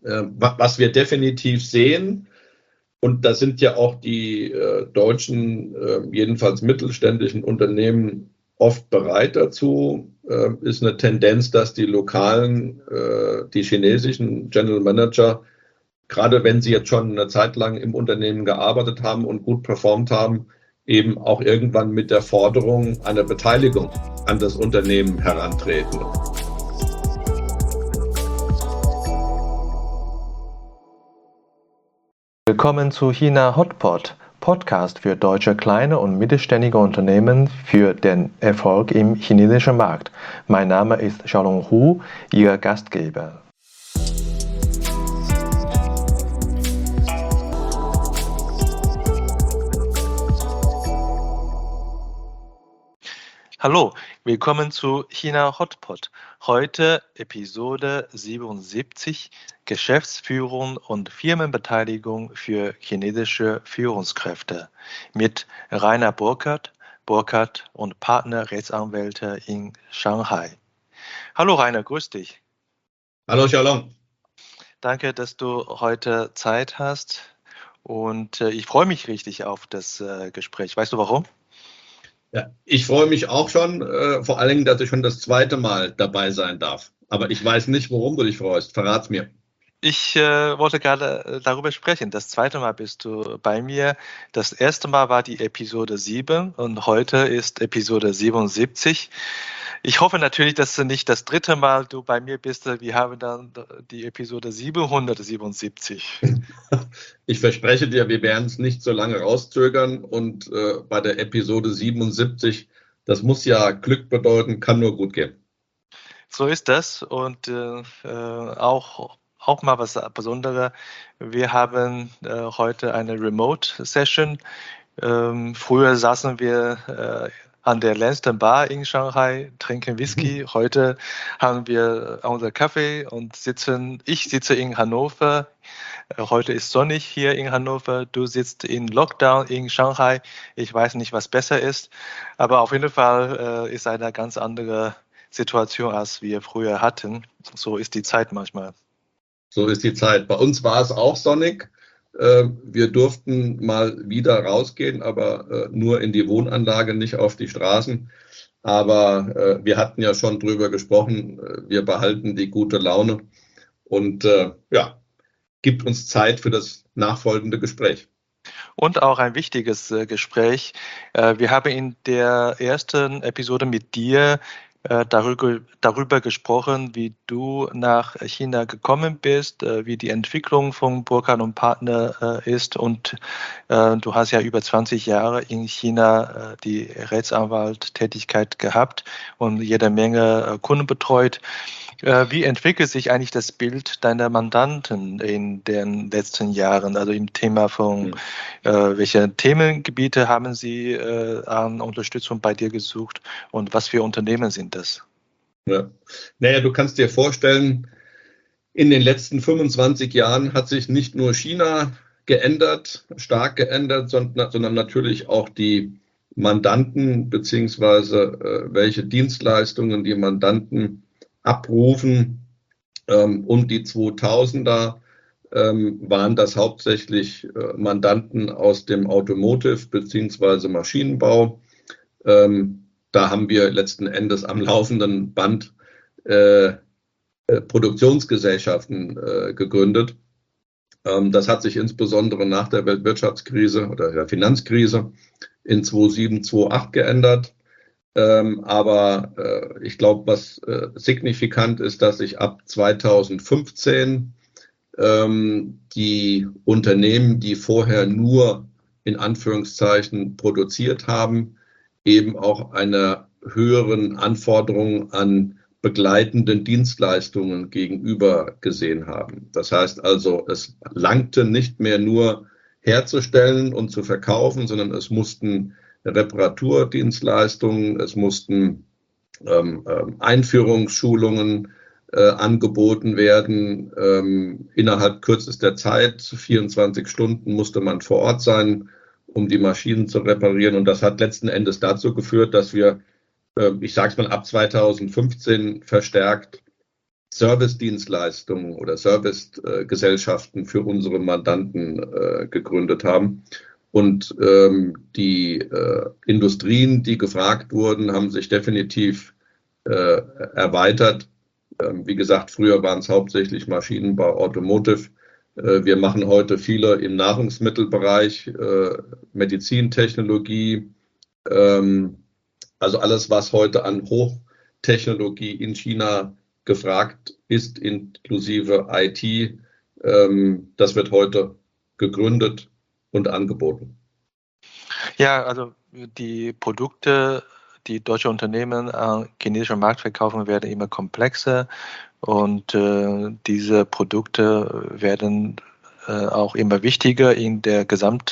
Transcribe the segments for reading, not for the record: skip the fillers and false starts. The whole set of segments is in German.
Was wir definitiv sehen, und da sind ja auch die deutschen, jedenfalls mittelständischen Unternehmen oft bereit dazu, ist eine Tendenz, dass die lokalen, die chinesischen General Manager, gerade wenn sie jetzt schon eine Zeit lang im Unternehmen gearbeitet haben und gut performt haben, eben auch irgendwann mit der Forderung einer Beteiligung an das Unternehmen herantreten. Willkommen zu China Hotpot, Podcast für deutsche kleine und mittelständige Unternehmen für den Erfolg im chinesischen Markt. Mein Name ist Xiaolong Hu, Ihr Gastgeber. Hallo, willkommen zu China Hotpot. Heute Episode 77, Geschäftsführung und Firmenbeteiligung für chinesische Führungskräfte mit Rainer Burkhardt und Partner-Rechtsanwälte in Shanghai. Hallo Rainer, grüß dich. Hallo Xiaolong. Danke, dass du heute Zeit hast und ich freue mich richtig auf das Gespräch. Weißt du warum? Ja, ich freue mich auch schon, vor allen Dingen, dass ich schon das zweite Mal dabei sein darf. Aber ich weiß nicht, worum du dich freust. Verrat's mir. Ich wollte gerade darüber sprechen. Das zweite Mal bist du bei mir. Das erste Mal war die Episode 7 und heute ist Episode 77. Ich hoffe natürlich, dass nicht das dritte Mal du bei mir bist. Wir haben dann die Episode 777. Ich verspreche dir, wir werden es nicht so lange rauszögern und bei der Episode 77, das muss ja Glück bedeuten, kann nur gut gehen. So ist das und auch mal was Besonderes. Wir haben heute eine Remote-Session. Früher saßen wir an der Lansdowne Bar in Shanghai, trinken Whisky. Heute haben wir unser Kaffee und ich sitze in Hannover. Heute ist sonnig hier in Hannover. Du sitzt in Lockdown in Shanghai. Ich weiß nicht, was besser ist, aber auf jeden Fall ist eine ganz andere Situation, als wir früher hatten. So ist die Zeit manchmal. So ist die Zeit. Bei uns war es auch sonnig. Wir durften mal wieder rausgehen, aber nur in die Wohnanlage, nicht auf die Straßen. Aber wir hatten ja schon drüber gesprochen. Wir behalten die gute Laune und gibt uns Zeit für das nachfolgende Gespräch. Und auch ein wichtiges Gespräch. Wir haben in der ersten Episode mit dir darüber gesprochen, wie du nach China gekommen bist, wie die Entwicklung von Burkhardt und Partner ist. Und du hast ja über 20 Jahre in China die Rechtsanwalttätigkeit gehabt und jede Menge Kunden betreut. Wie entwickelt sich eigentlich das Bild deiner Mandanten in den letzten Jahren? Also im Thema von welche Themengebiete haben sie an Unterstützung bei dir gesucht und was für Unternehmen sind das? Ja. Naja, du kannst dir vorstellen, in den letzten 25 Jahren hat sich nicht nur China geändert, stark geändert, sondern natürlich auch die Mandanten beziehungsweise welche Dienstleistungen die Mandanten abrufen. Um die 2000er waren das hauptsächlich Mandanten aus dem Automotive beziehungsweise Maschinenbau. Da haben wir letzten Endes am laufenden Band Produktionsgesellschaften gegründet. Das hat sich insbesondere nach der Weltwirtschaftskrise oder der Finanzkrise in 2007, 2008 geändert. Aber ich glaube, was signifikant ist, dass sich ab 2015 die Unternehmen, die vorher nur in Anführungszeichen produziert haben, eben auch einer höheren Anforderung an begleitenden Dienstleistungen gegenüber gesehen haben. Das heißt also, es langte nicht mehr nur herzustellen und zu verkaufen, sondern es mussten Reparaturdienstleistungen, es mussten Einführungsschulungen angeboten werden. Innerhalb kürzester Zeit, 24 Stunden, musste man vor Ort sein, um die Maschinen zu reparieren. Und das hat letzten Endes dazu geführt, dass wir, ich sage es mal, ab 2015 verstärkt Service-Dienstleistungen oder Service-Gesellschaften für unsere Mandanten gegründet haben. Und die Industrien, die gefragt wurden, haben sich definitiv erweitert. Wie gesagt, früher waren es hauptsächlich Maschinenbau, Automotive. Wir machen heute viele im Nahrungsmittelbereich, Medizintechnologie, also alles, was heute an Hochtechnologie in China gefragt ist, inklusive IT, das wird heute gegründet und angeboten. Ja, also die Produkte, die deutsche Unternehmen an chinesischen Markt verkaufen, werden immer komplexer und diese Produkte werden auch immer wichtiger in der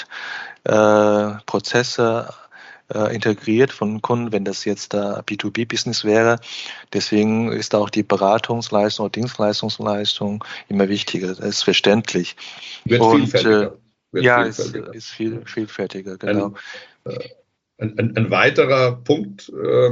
Gesamtprozesse integriert von Kunden, wenn das jetzt B2B-Business wäre. Deswegen ist auch die Beratungsleistung oder Dienstleistungsleistung immer wichtiger. Das ist verständlich. Wird vielfältiger. Ist vielfältiger, genau. Ein weiterer Punkt,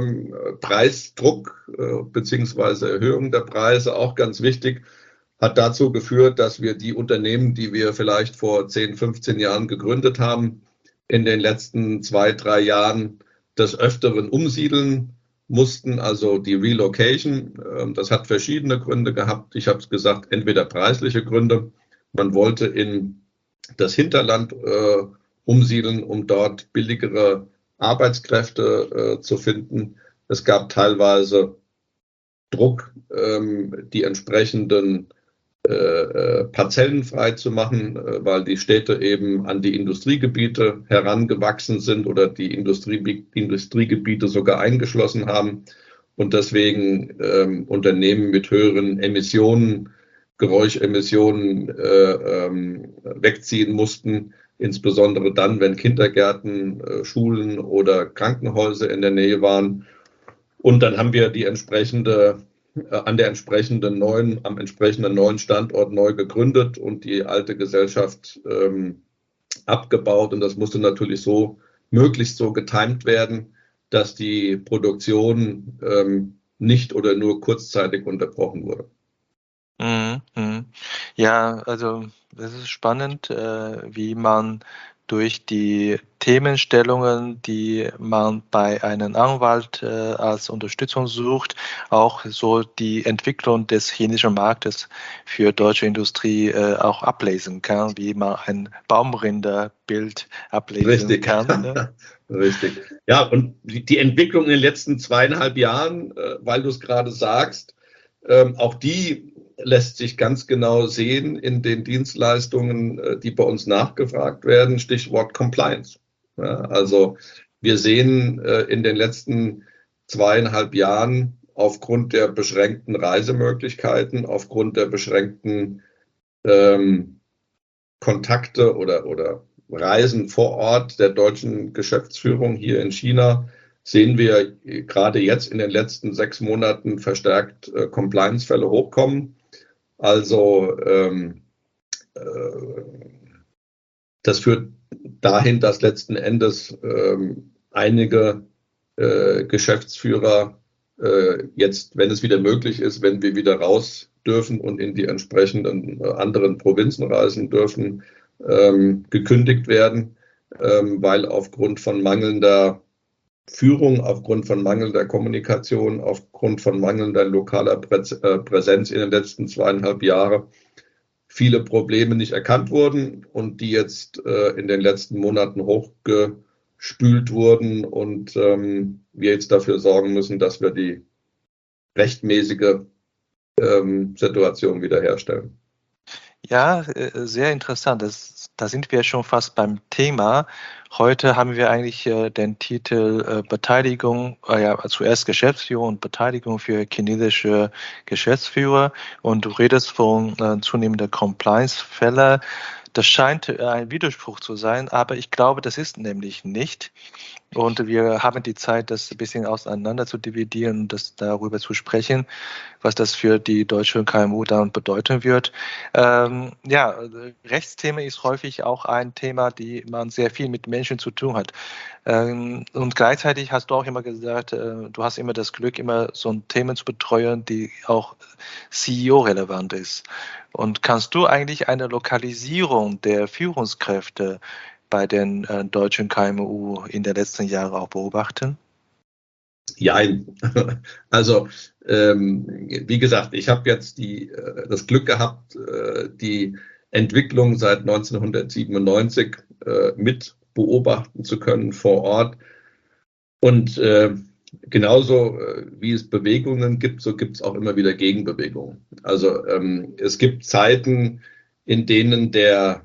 Preisdruck beziehungsweise Erhöhung der Preise, auch ganz wichtig, hat dazu geführt, dass wir die Unternehmen, die wir vielleicht vor 10, 15 Jahren gegründet haben, in den letzten 2, 3 Jahren des Öfteren umsiedeln mussten, also die Relocation. Das hat verschiedene Gründe gehabt. Ich habe es gesagt, entweder preisliche Gründe. Man wollte in das Hinterland umsiedeln, um dort billigere Arbeitskräfte zu finden. Es gab teilweise Druck, die entsprechenden Parzellen frei zu machen, weil die Städte eben an die Industriegebiete herangewachsen sind oder die Industriegebiete sogar eingeschlossen haben und deswegen Unternehmen mit höheren Emissionen, Geräuschemissionen wegziehen mussten, insbesondere dann, wenn Kindergärten, Schulen oder Krankenhäuser in der Nähe waren. Und dann haben wir die am entsprechenden neuen Standort neu gegründet und die alte Gesellschaft abgebaut. Und das musste natürlich möglichst so getimt werden, dass die Produktion nicht oder nur kurzzeitig unterbrochen wurde. Ja, also das ist spannend, wie man durch die Themenstellungen, die man bei einem Anwalt als Unterstützung sucht, auch so die Entwicklung des chinesischen Marktes für deutsche Industrie auch ablesen kann, wie man ein Baumrinderbild ablesen kann. Ne? Richtig. Ja, und die Entwicklung in den letzten 2,5 Jahren, weil du es gerade sagst, auch die lässt sich ganz genau sehen in den Dienstleistungen, die bei uns nachgefragt werden. Stichwort Compliance. Ja, also wir sehen in den letzten 2,5 Jahren aufgrund der beschränkten Reisemöglichkeiten, aufgrund der beschränkten Kontakte oder Reisen vor Ort der deutschen Geschäftsführung hier in China, sehen wir gerade jetzt in den letzten 6 Monaten verstärkt Compliance-Fälle hochkommen. Also das führt dahin, dass letzten Endes einige Geschäftsführer jetzt, wenn es wieder möglich ist, wenn wir wieder raus dürfen und in die entsprechenden anderen Provinzen reisen dürfen, gekündigt werden, weil aufgrund von mangelnder Führung, aufgrund von mangelnder Kommunikation, aufgrund von mangelnder lokaler Präsenz in den letzten 2,5 Jahren viele Probleme nicht erkannt wurden und die jetzt in den letzten Monaten hochgespült wurden und wir jetzt dafür sorgen müssen, dass wir die rechtmäßige Situation wiederherstellen. Ja, sehr interessant. Da sind wir schon fast beim Thema. Heute haben wir eigentlich den Titel Beteiligung, zuerst Geschäftsführung und Beteiligung für chinesische Geschäftsführer. Und du redest von zunehmender Compliance-Fälle. Das scheint ein Widerspruch zu sein, aber ich glaube, das ist nämlich nicht. Und wir haben die Zeit, das ein bisschen auseinander zu dividieren und das darüber zu sprechen, was das für die deutsche KMU dann bedeuten wird. Ja, Rechtsthema ist häufig auch ein Thema, die man sehr viel mit Menschen zu tun hat. Und gleichzeitig hast du auch immer gesagt, du hast immer das Glück, immer so ein Themen zu betreuen, die auch CEO-relevant ist. Und kannst du eigentlich eine Lokalisierung der Führungskräfte bei den deutschen KMU in den letzten Jahren auch beobachten? Ja, also wie gesagt, ich habe jetzt das Glück gehabt, die Entwicklung seit 1997 mit beobachten zu können vor Ort. Und genauso wie es Bewegungen gibt, so gibt es auch immer wieder Gegenbewegungen. Also es gibt Zeiten, in denen der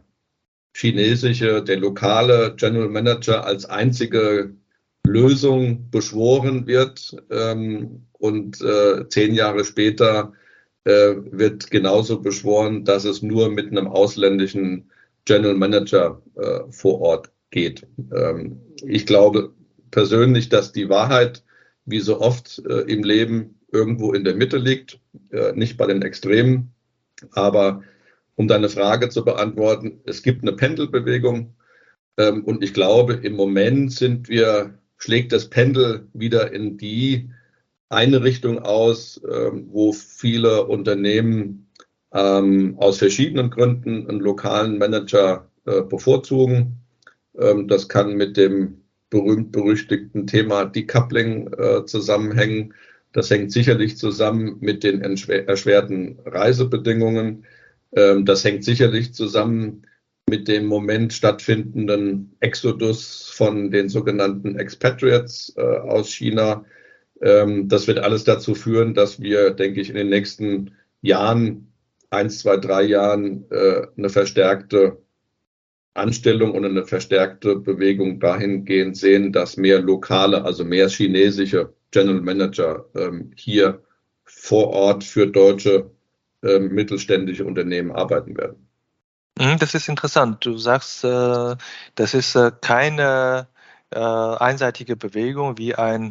lokale General Manager als einzige Lösung beschworen wird und 10 Jahre später wird genauso beschworen, dass es nur mit einem ausländischen General Manager vor Ort geht. Ich glaube persönlich, dass die Wahrheit, wie so oft im Leben, irgendwo in der Mitte liegt, nicht bei den Extremen, aber um deine Frage zu beantworten, es gibt eine Pendelbewegung und ich glaube, im Moment schlägt das Pendel wieder in die eine Richtung aus, wo viele Unternehmen aus verschiedenen Gründen einen lokalen Manager bevorzugen. Das kann mit dem berühmt-berüchtigten Thema Decoupling zusammenhängen. Das hängt sicherlich zusammen mit den erschwerten Reisebedingungen. Das hängt sicherlich zusammen mit dem Moment stattfindenden Exodus von den sogenannten Expatriates aus China. Das wird alles dazu führen, dass wir, denke ich, in den nächsten Jahren, 1, 2, 3 Jahren, eine verstärkte Anstellung und eine verstärkte Bewegung dahingehend sehen, dass mehr lokale, also mehr chinesische General Manager hier vor Ort für deutsche mittelständische Unternehmen arbeiten werden. Das ist interessant. Du sagst, das ist keine einseitige Bewegung wie ein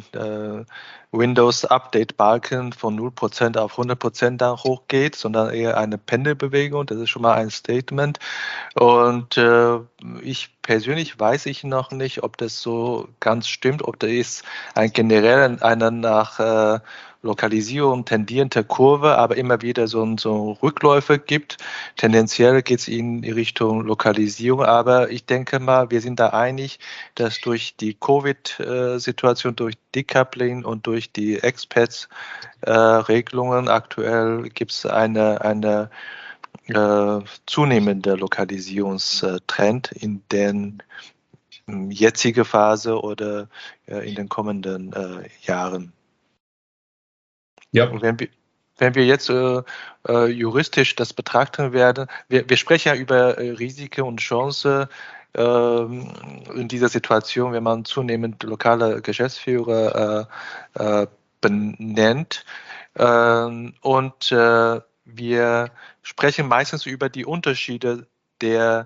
Windows-Update-Balken von 0% auf 100% da hochgeht, sondern eher eine Pendelbewegung. Das ist schon mal ein Statement. Und ich persönlich weiß ich noch nicht, ob das so ganz stimmt, ob da ist generell eine nach Lokalisierung tendierende Kurve, aber immer wieder so Rückläufe gibt. Tendenziell geht es in die Richtung Lokalisierung, aber ich denke mal, wir sind da einig, dass durch die Covid-Situation, durch Decoupling und durch die Expats-Regelungen aktuell gibt es eine zunehmender Lokalisierungstrend in den jetzigen Phase oder in den kommenden Jahren. Ja. Und wenn wir jetzt juristisch das betrachten werden, wir sprechen ja über Risiken und Chancen in dieser Situation, wenn man zunehmend lokale Geschäftsführer benennt. Und wir sprechen meistens über die Unterschiede der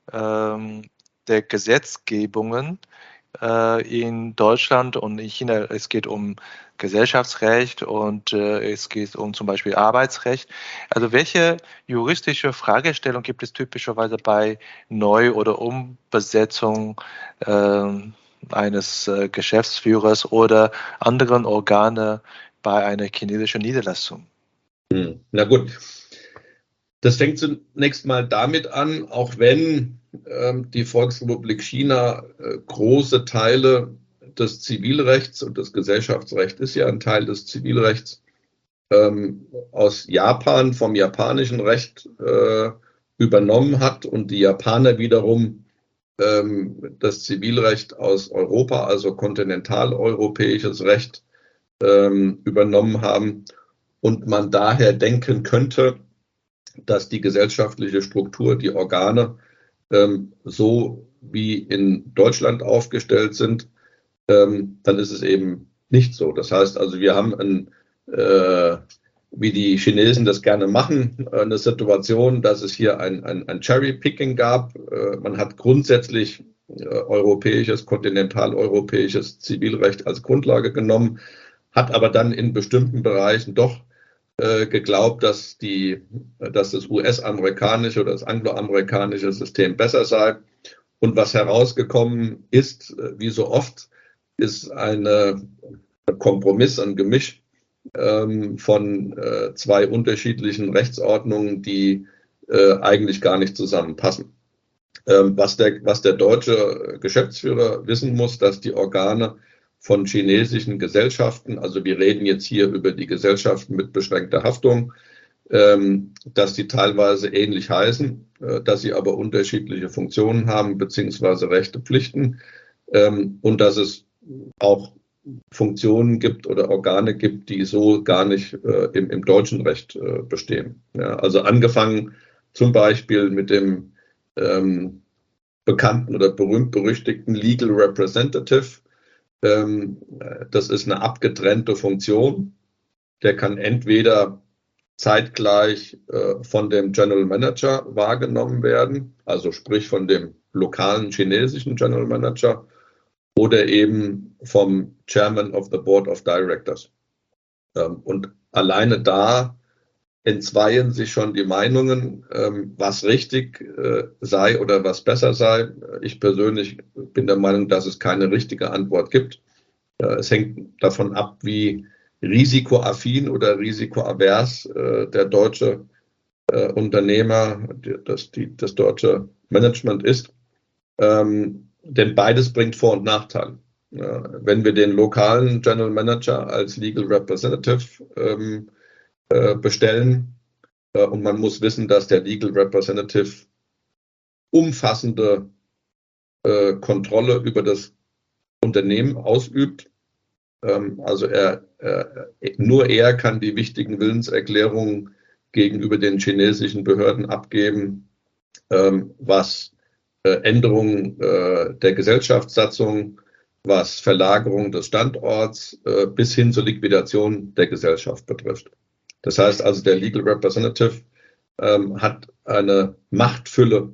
Gesetzgebungen in Deutschland und in China. Es geht um Gesellschaftsrecht und es geht um zum Beispiel Arbeitsrecht. Also welche juristische Fragestellung gibt es typischerweise bei Neu- oder Umbesetzung eines Geschäftsführers oder anderen Organe bei einer chinesischen Niederlassung? Na gut, das fängt zunächst mal damit an, auch wenn die Volksrepublik China große Teile des Zivilrechts und das Gesellschaftsrecht ist ja ein Teil des Zivilrechts aus Japan, vom japanischen Recht übernommen hat und die Japaner wiederum das Zivilrecht aus Europa, also kontinentaleuropäisches Recht übernommen haben und man daher denken könnte, dass die gesellschaftliche Struktur, die Organe so wie in Deutschland aufgestellt sind, dann ist es eben nicht so. Das heißt also, wir haben wie die Chinesen das gerne machen, eine Situation, dass es hier ein Cherry-Picking gab. Man hat grundsätzlich kontinentaleuropäisches Zivilrecht als Grundlage genommen, hat aber dann in bestimmten Bereichen doch geglaubt, dass das US-amerikanische oder das angloamerikanische System besser sei. Und was herausgekommen ist, wie so oft, ist ein Kompromiss, ein Gemisch von zwei unterschiedlichen Rechtsordnungen, die eigentlich gar nicht zusammenpassen. Was der deutsche Geschäftsführer wissen muss, dass die Organe von chinesischen Gesellschaften, also wir reden jetzt hier über die Gesellschaften mit beschränkter Haftung, dass die teilweise ähnlich heißen, dass sie aber unterschiedliche Funktionen haben, beziehungsweise Rechte, Pflichten, und dass es auch Funktionen gibt oder Organe gibt, die so gar nicht im deutschen Recht bestehen. Ja, also angefangen zum Beispiel mit dem bekannten oder berühmt-berüchtigten Legal Representative. Das ist eine abgetrennte Funktion. Der kann entweder zeitgleich von dem General Manager wahrgenommen werden, also sprich von dem lokalen chinesischen General Manager, oder eben vom Chairman of the Board of Directors. Und alleine da entzweien sich schon die Meinungen, was richtig sei oder was besser sei. Ich persönlich bin der Meinung, dass es keine richtige Antwort gibt. Es hängt davon ab, wie risikoaffin oder risikoavers der deutsche Unternehmer, das deutsche Management ist. Denn beides bringt Vor- und Nachteile. Wenn wir den lokalen General Manager als Legal Representative bestellen, und man muss wissen, dass der Legal Representative umfassende Kontrolle über das Unternehmen ausübt. Also nur er kann die wichtigen Willenserklärungen gegenüber den chinesischen Behörden abgeben, was Änderungen der Gesellschaftssatzung, was Verlagerung des Standorts bis hin zur Liquidation der Gesellschaft betrifft. Das heißt also, der Legal Representative hat eine Machtfülle,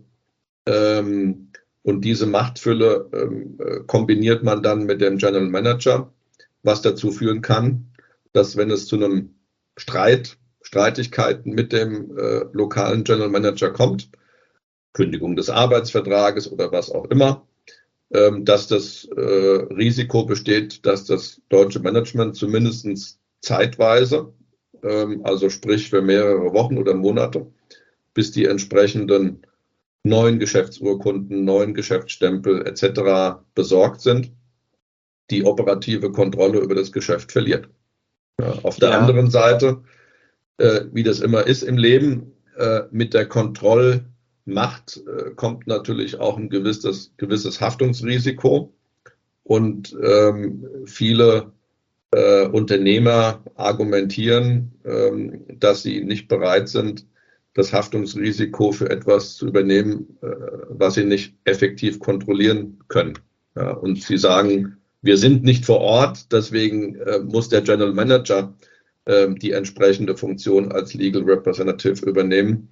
und diese Machtfülle kombiniert man dann mit dem General Manager, was dazu führen kann, dass, wenn es zu einem Streitigkeiten mit dem lokalen General Manager kommt, Kündigung des Arbeitsvertrages oder was auch immer, dass das Risiko besteht, dass das deutsche Management zumindest zeitweise, also sprich für mehrere Wochen oder Monate, bis die entsprechenden neuen Geschäftsurkunden, neuen Geschäftsstempel etc. besorgt sind, die operative Kontrolle über das Geschäft verliert. Ja, auf der anderen Seite, wie das immer ist im Leben, mit der Kontrollmacht kommt natürlich auch ein gewisses Haftungsrisiko, und viele Unternehmer argumentieren, dass sie nicht bereit sind, das Haftungsrisiko für etwas zu übernehmen, was sie nicht effektiv kontrollieren können. Ja, und sie sagen, wir sind nicht vor Ort, deswegen muss der General Manager die entsprechende Funktion als Legal Representative übernehmen,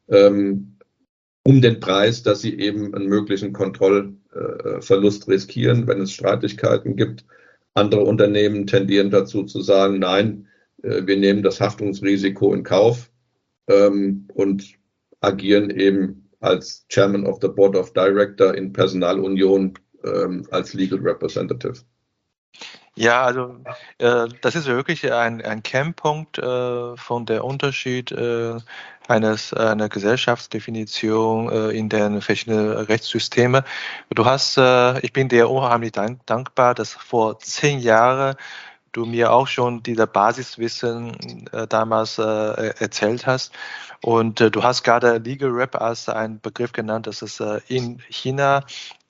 um den Preis, dass sie eben einen möglichen Kontrollverlust riskieren, wenn es Streitigkeiten gibt. Andere Unternehmen tendieren dazu zu sagen, nein, wir nehmen das Haftungsrisiko in Kauf und agieren eben als Chairman of the Board of Director in Personalunion als Legal Representative. Ja, also das ist wirklich ein Kernpunkt von der Unterschied einer Gesellschaftsdefinition in den verschiedenen Rechtssystemen. Ich bin dir unheimlich dankbar, dass vor 10 Jahren du mir auch schon dieser Basiswissen damals erzählt hast. Und du hast gerade Legal Rep als einen Begriff genannt, dass es in China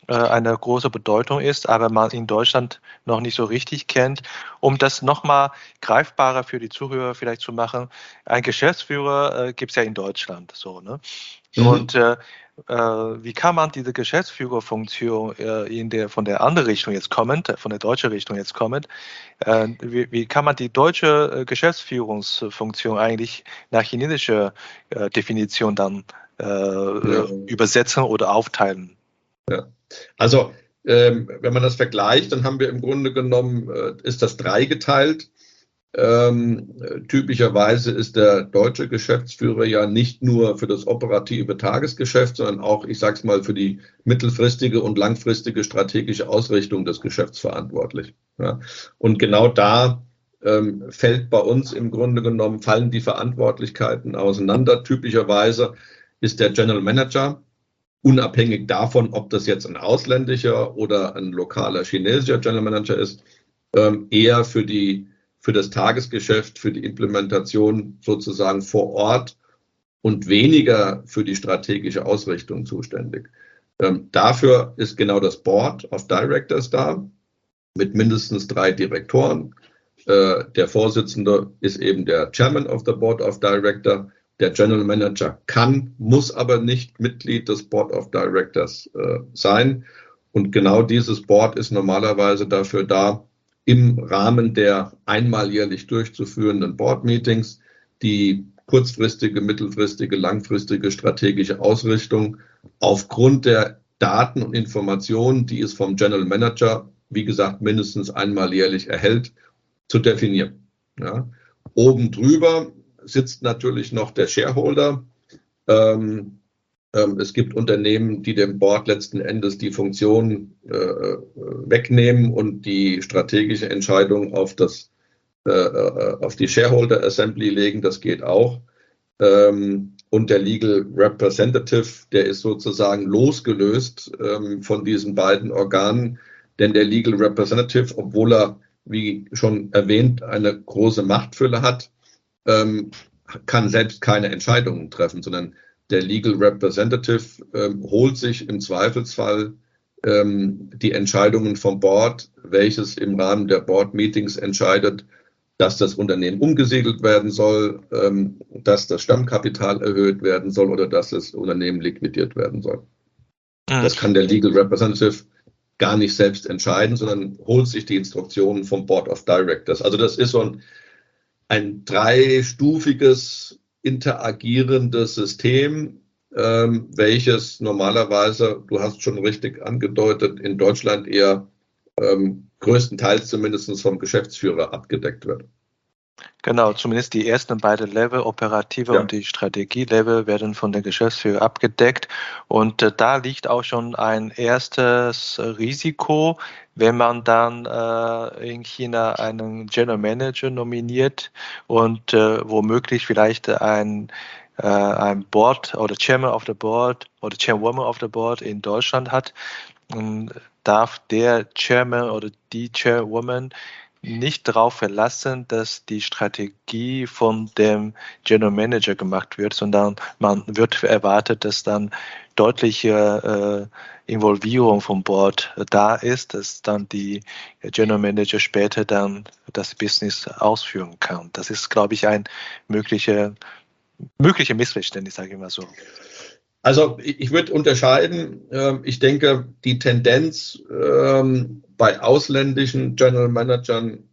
eine große Bedeutung ist, aber man in Deutschland noch nicht so richtig kennt. Um das nochmal greifbarer für die Zuhörer vielleicht zu machen, ein Geschäftsführer gibt es ja in Deutschland so, ne? Und wie kann man diese Geschäftsführerfunktion von der anderen Richtung jetzt kommend, von der deutschen Richtung jetzt kommend, wie kann man die deutsche Geschäftsführungsfunktion eigentlich nach chinesischer Definition dann übersetzen oder aufteilen? Ja. Also, wenn man das vergleicht, dann haben wir im Grunde genommen, ist das dreigeteilt. Typischerweise ist der deutsche Geschäftsführer ja nicht nur für das operative Tagesgeschäft, sondern auch, ich sage es mal, für die mittelfristige und langfristige strategische Ausrichtung des Geschäfts verantwortlich. Ja. Und genau da fällt bei uns im Grunde genommen, fallen die Verantwortlichkeiten auseinander. Typischerweise ist der General Manager, unabhängig davon, ob das jetzt ein ausländischer oder ein lokaler chinesischer General Manager ist, eher für das Tagesgeschäft, für die Implementation sozusagen vor Ort und weniger für die strategische Ausrichtung zuständig. Dafür ist genau das Board of Directors da, mit mindestens 3 Direktoren. Der Vorsitzende ist eben der Chairman of the Board of Directors. Der General Manager muss aber nicht Mitglied des Board of Directors sein. Und genau dieses Board ist normalerweise dafür da, im Rahmen der einmal jährlich durchzuführenden Board-Meetings die kurzfristige, mittelfristige, langfristige strategische Ausrichtung aufgrund der Daten und Informationen, die es vom General Manager, wie gesagt, mindestens einmal jährlich erhält, zu definieren. Ja. Oben drüber sitzt natürlich noch der Shareholder. Es gibt Unternehmen, die dem Board letzten Endes die Funktion wegnehmen und die strategische Entscheidung auf die Shareholder Assembly legen. Das geht auch. Und der Legal Representative, der ist sozusagen losgelöst von diesen beiden Organen, denn der Legal Representative, obwohl er, wie schon erwähnt, eine große Machtfülle hat, kann selbst keine Entscheidungen treffen, sondern der Legal Representative holt sich im Zweifelsfall die Entscheidungen vom Board, welches im Rahmen der Board-Meetings entscheidet, dass das Unternehmen umgesiedelt werden soll, dass das Stammkapital erhöht werden soll oder dass das Unternehmen liquidiert werden soll. Das kann der Legal Representative gar nicht selbst entscheiden, sondern holt sich die Instruktionen vom Board of Directors. Also das ist so ein dreistufiges interagierendes System, welches normalerweise, du hast schon richtig angedeutet, in Deutschland eher größtenteils zumindest vom Geschäftsführer abgedeckt wird. Genau, zumindest die ersten beiden Level, operative und die Strategie-Level, werden von der Geschäftsführer abgedeckt. Und da liegt auch schon ein erstes Risiko, wenn man dann in China einen General Manager nominiert und womöglich vielleicht ein Board oder Chairman of the Board oder Chairwoman of the Board in Deutschland hat, darf der Chairman oder die Chairwoman nicht darauf verlassen, dass die Strategie von dem General Manager gemacht wird, sondern man wird erwartet, dass dann deutliche Involvierung vom Board da ist, dass dann die General Manager später dann das Business ausführen kann. Das ist, glaube ich, ein mögliche Missverständnis, sage ich mal so. Also ich würde unterscheiden, ich denke, die Tendenz bei ausländischen General Managern,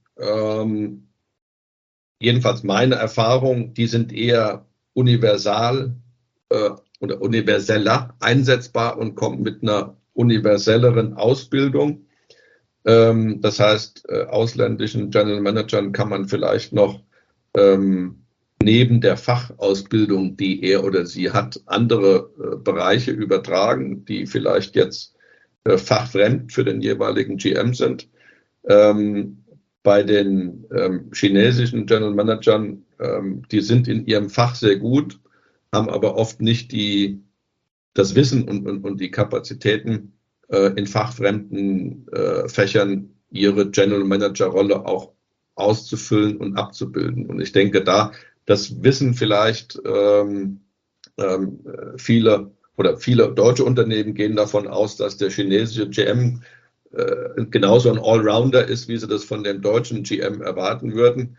jedenfalls meine Erfahrung, die sind eher universal oder universeller einsetzbar und kommen mit einer universelleren Ausbildung. Das heißt, ausländischen General Managern kann man vielleicht noch neben der Fachausbildung, die er oder sie hat, andere Bereiche übertragen, die vielleicht jetzt fachfremd für den jeweiligen GM sind. Bei den chinesischen General Managern, die sind in ihrem Fach sehr gut, haben aber oft nicht das Wissen und die Kapazitäten, in fachfremden Fächern ihre General Manager Rolle auch auszufüllen und abzubilden. Und ich denke, das wissen vielleicht viele oder viele deutsche Unternehmen gehen davon aus, dass der chinesische GM genauso ein Allrounder ist, wie sie das von dem deutschen GM erwarten würden.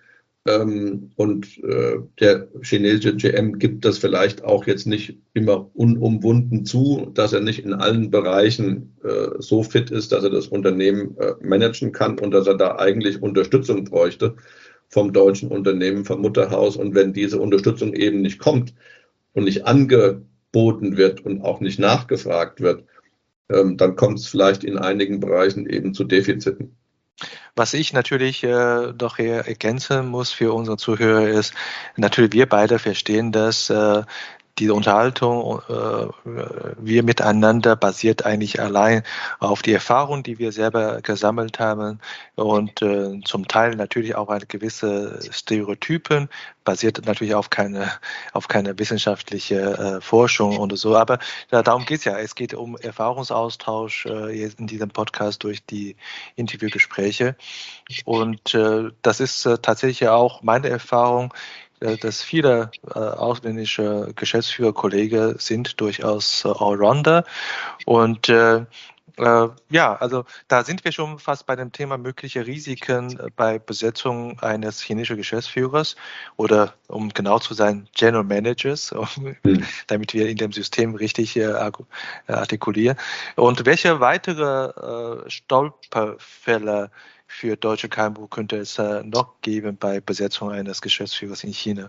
Der chinesische GM gibt das vielleicht auch jetzt nicht immer unumwunden zu, dass er nicht in allen Bereichen so fit ist, dass er das Unternehmen managen kann und dass er da eigentlich Unterstützung bräuchte vom deutschen Unternehmen, vom Mutterhaus. Und wenn diese Unterstützung eben nicht kommt und nicht angeboten wird und auch nicht nachgefragt wird, dann kommt es vielleicht in einigen Bereichen eben zu Defiziten. Was ich natürlich doch ergänzen muss für unsere Zuhörer ist, natürlich wir beide verstehen, dass diese Unterhaltung, wir miteinander basiert eigentlich allein auf die Erfahrung, die wir selber gesammelt haben und zum Teil natürlich auch eine gewisse Stereotypen, basiert natürlich auf keine wissenschaftliche Forschung und so, aber darum geht es ja. Es geht um Erfahrungsaustausch in diesem Podcast durch die Interviewgespräche und das ist tatsächlich auch meine Erfahrung, dass viele ausländische Geschäftsführerkollegen sind durchaus Allrounder und also da sind wir schon fast bei dem Thema mögliche Risiken bei Besetzung eines chinesischen Geschäftsführers oder um genau zu sein, General Managers, damit wir in dem System richtig artikulieren. Und welche weitere Stolperfälle für deutsche KMU könnte es noch geben bei Besetzung eines Geschäftsführers in China?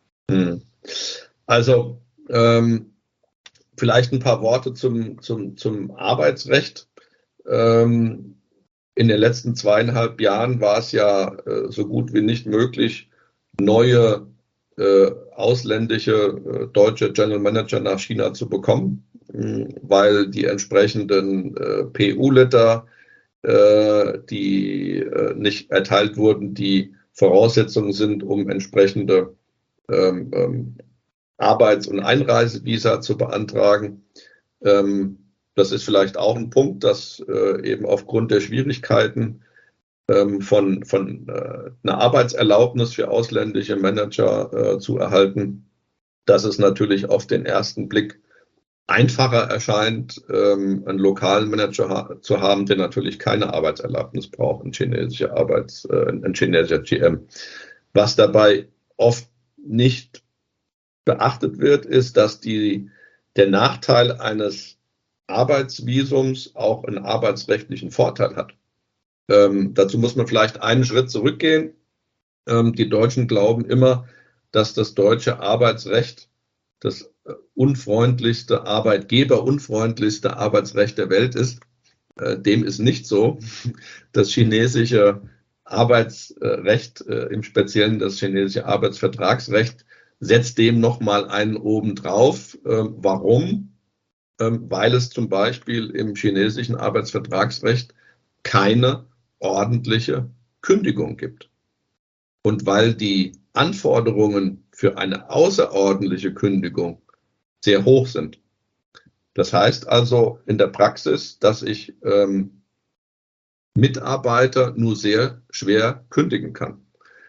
Also vielleicht ein paar Worte zum Arbeitsrecht. In den letzten 2,5 Jahren war es ja so gut wie nicht möglich, neue ausländische deutsche General Manager nach China zu bekommen, weil die entsprechenden PU-Letter, die nicht erteilt wurden, die Voraussetzungen sind, um entsprechende Arbeits- und Einreisevisa zu beantragen. Das ist vielleicht auch ein Punkt, dass eben aufgrund der Schwierigkeiten von einer Arbeitserlaubnis für ausländische Manager zu erhalten, dass es natürlich auf den ersten Blick einfacher erscheint, einen lokalen Manager zu haben, der natürlich keine Arbeitserlaubnis braucht, ein chinesischer GM. Was dabei oft nicht beachtet wird, ist, dass der Nachteil eines Arbeitsvisums auch einen arbeitsrechtlichen Vorteil hat. Dazu muss man vielleicht einen Schritt zurückgehen. Die Deutschen glauben immer, dass das deutsche Arbeitsrecht das arbeitgeberunfreundlichste Arbeitsrecht der Welt ist. Dem ist nicht so. Das chinesische Arbeitsrecht, im Speziellen das chinesische Arbeitsvertragsrecht, setzt dem nochmal einen obendrauf. Warum? Weil es zum Beispiel im chinesischen Arbeitsvertragsrecht keine ordentliche Kündigung gibt. Und weil die Anforderungen für eine außerordentliche Kündigung sehr hoch sind. Das heißt also in der Praxis, dass ich Mitarbeiter nur sehr schwer kündigen kann.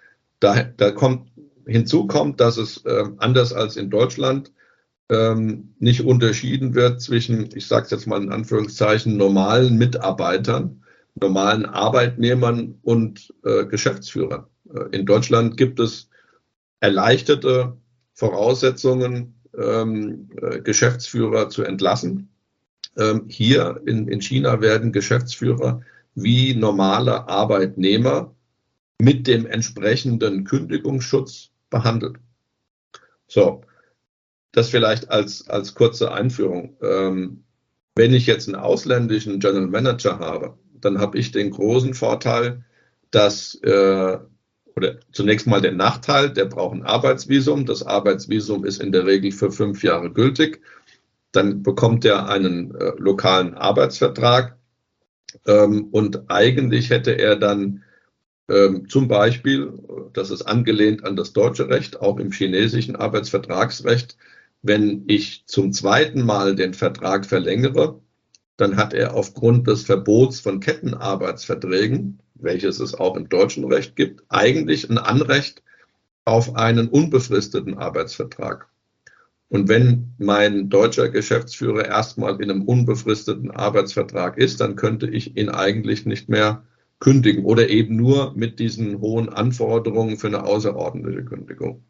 Hinzu kommt, dass es anders als in Deutschland nicht unterschieden wird zwischen, ich sage es jetzt mal in Anführungszeichen, normalen Mitarbeitern, normalen Arbeitnehmern und Geschäftsführern. In Deutschland gibt es erleichterte Voraussetzungen, Geschäftsführer zu entlassen. Hier in China werden Geschäftsführer wie normale Arbeitnehmer mit dem entsprechenden Kündigungsschutz behandelt. So, das vielleicht als kurze Einführung. Wenn ich jetzt einen ausländischen General Manager habe, dann habe ich den großen Vorteil, dass oder zunächst mal den Nachteil, der braucht ein Arbeitsvisum. Das Arbeitsvisum ist in der Regel für 5 Jahre gültig. Dann bekommt er einen lokalen Arbeitsvertrag und eigentlich hätte er dann zum Beispiel, das ist angelehnt an das deutsche Recht, auch im chinesischen Arbeitsvertragsrecht, wenn ich zum zweiten Mal den Vertrag verlängere, dann hat er aufgrund des Verbots von Kettenarbeitsverträgen, welches es auch im deutschen Recht gibt, eigentlich ein Anrecht auf einen unbefristeten Arbeitsvertrag. Und wenn mein deutscher Geschäftsführer erstmal in einem unbefristeten Arbeitsvertrag ist, dann könnte ich ihn eigentlich nicht mehr kündigen oder eben nur mit diesen hohen Anforderungen für eine außerordentliche Kündigung.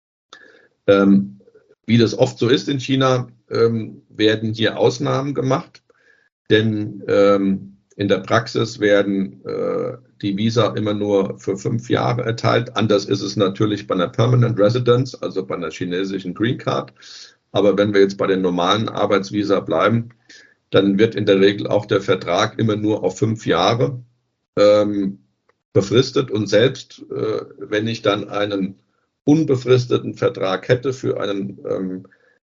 Wie das oft so ist in China, werden hier Ausnahmen gemacht, denn in der Praxis werden die Visa immer nur für 5 Jahre erteilt. Anders ist es natürlich bei einer Permanent Residence, also bei einer chinesischen Green Card. Aber wenn wir jetzt bei den normalen Arbeitsvisa bleiben, dann wird in der Regel auch der Vertrag immer nur auf 5 Jahre befristet. Und selbst wenn ich dann einen unbefristeten Vertrag hätte für einen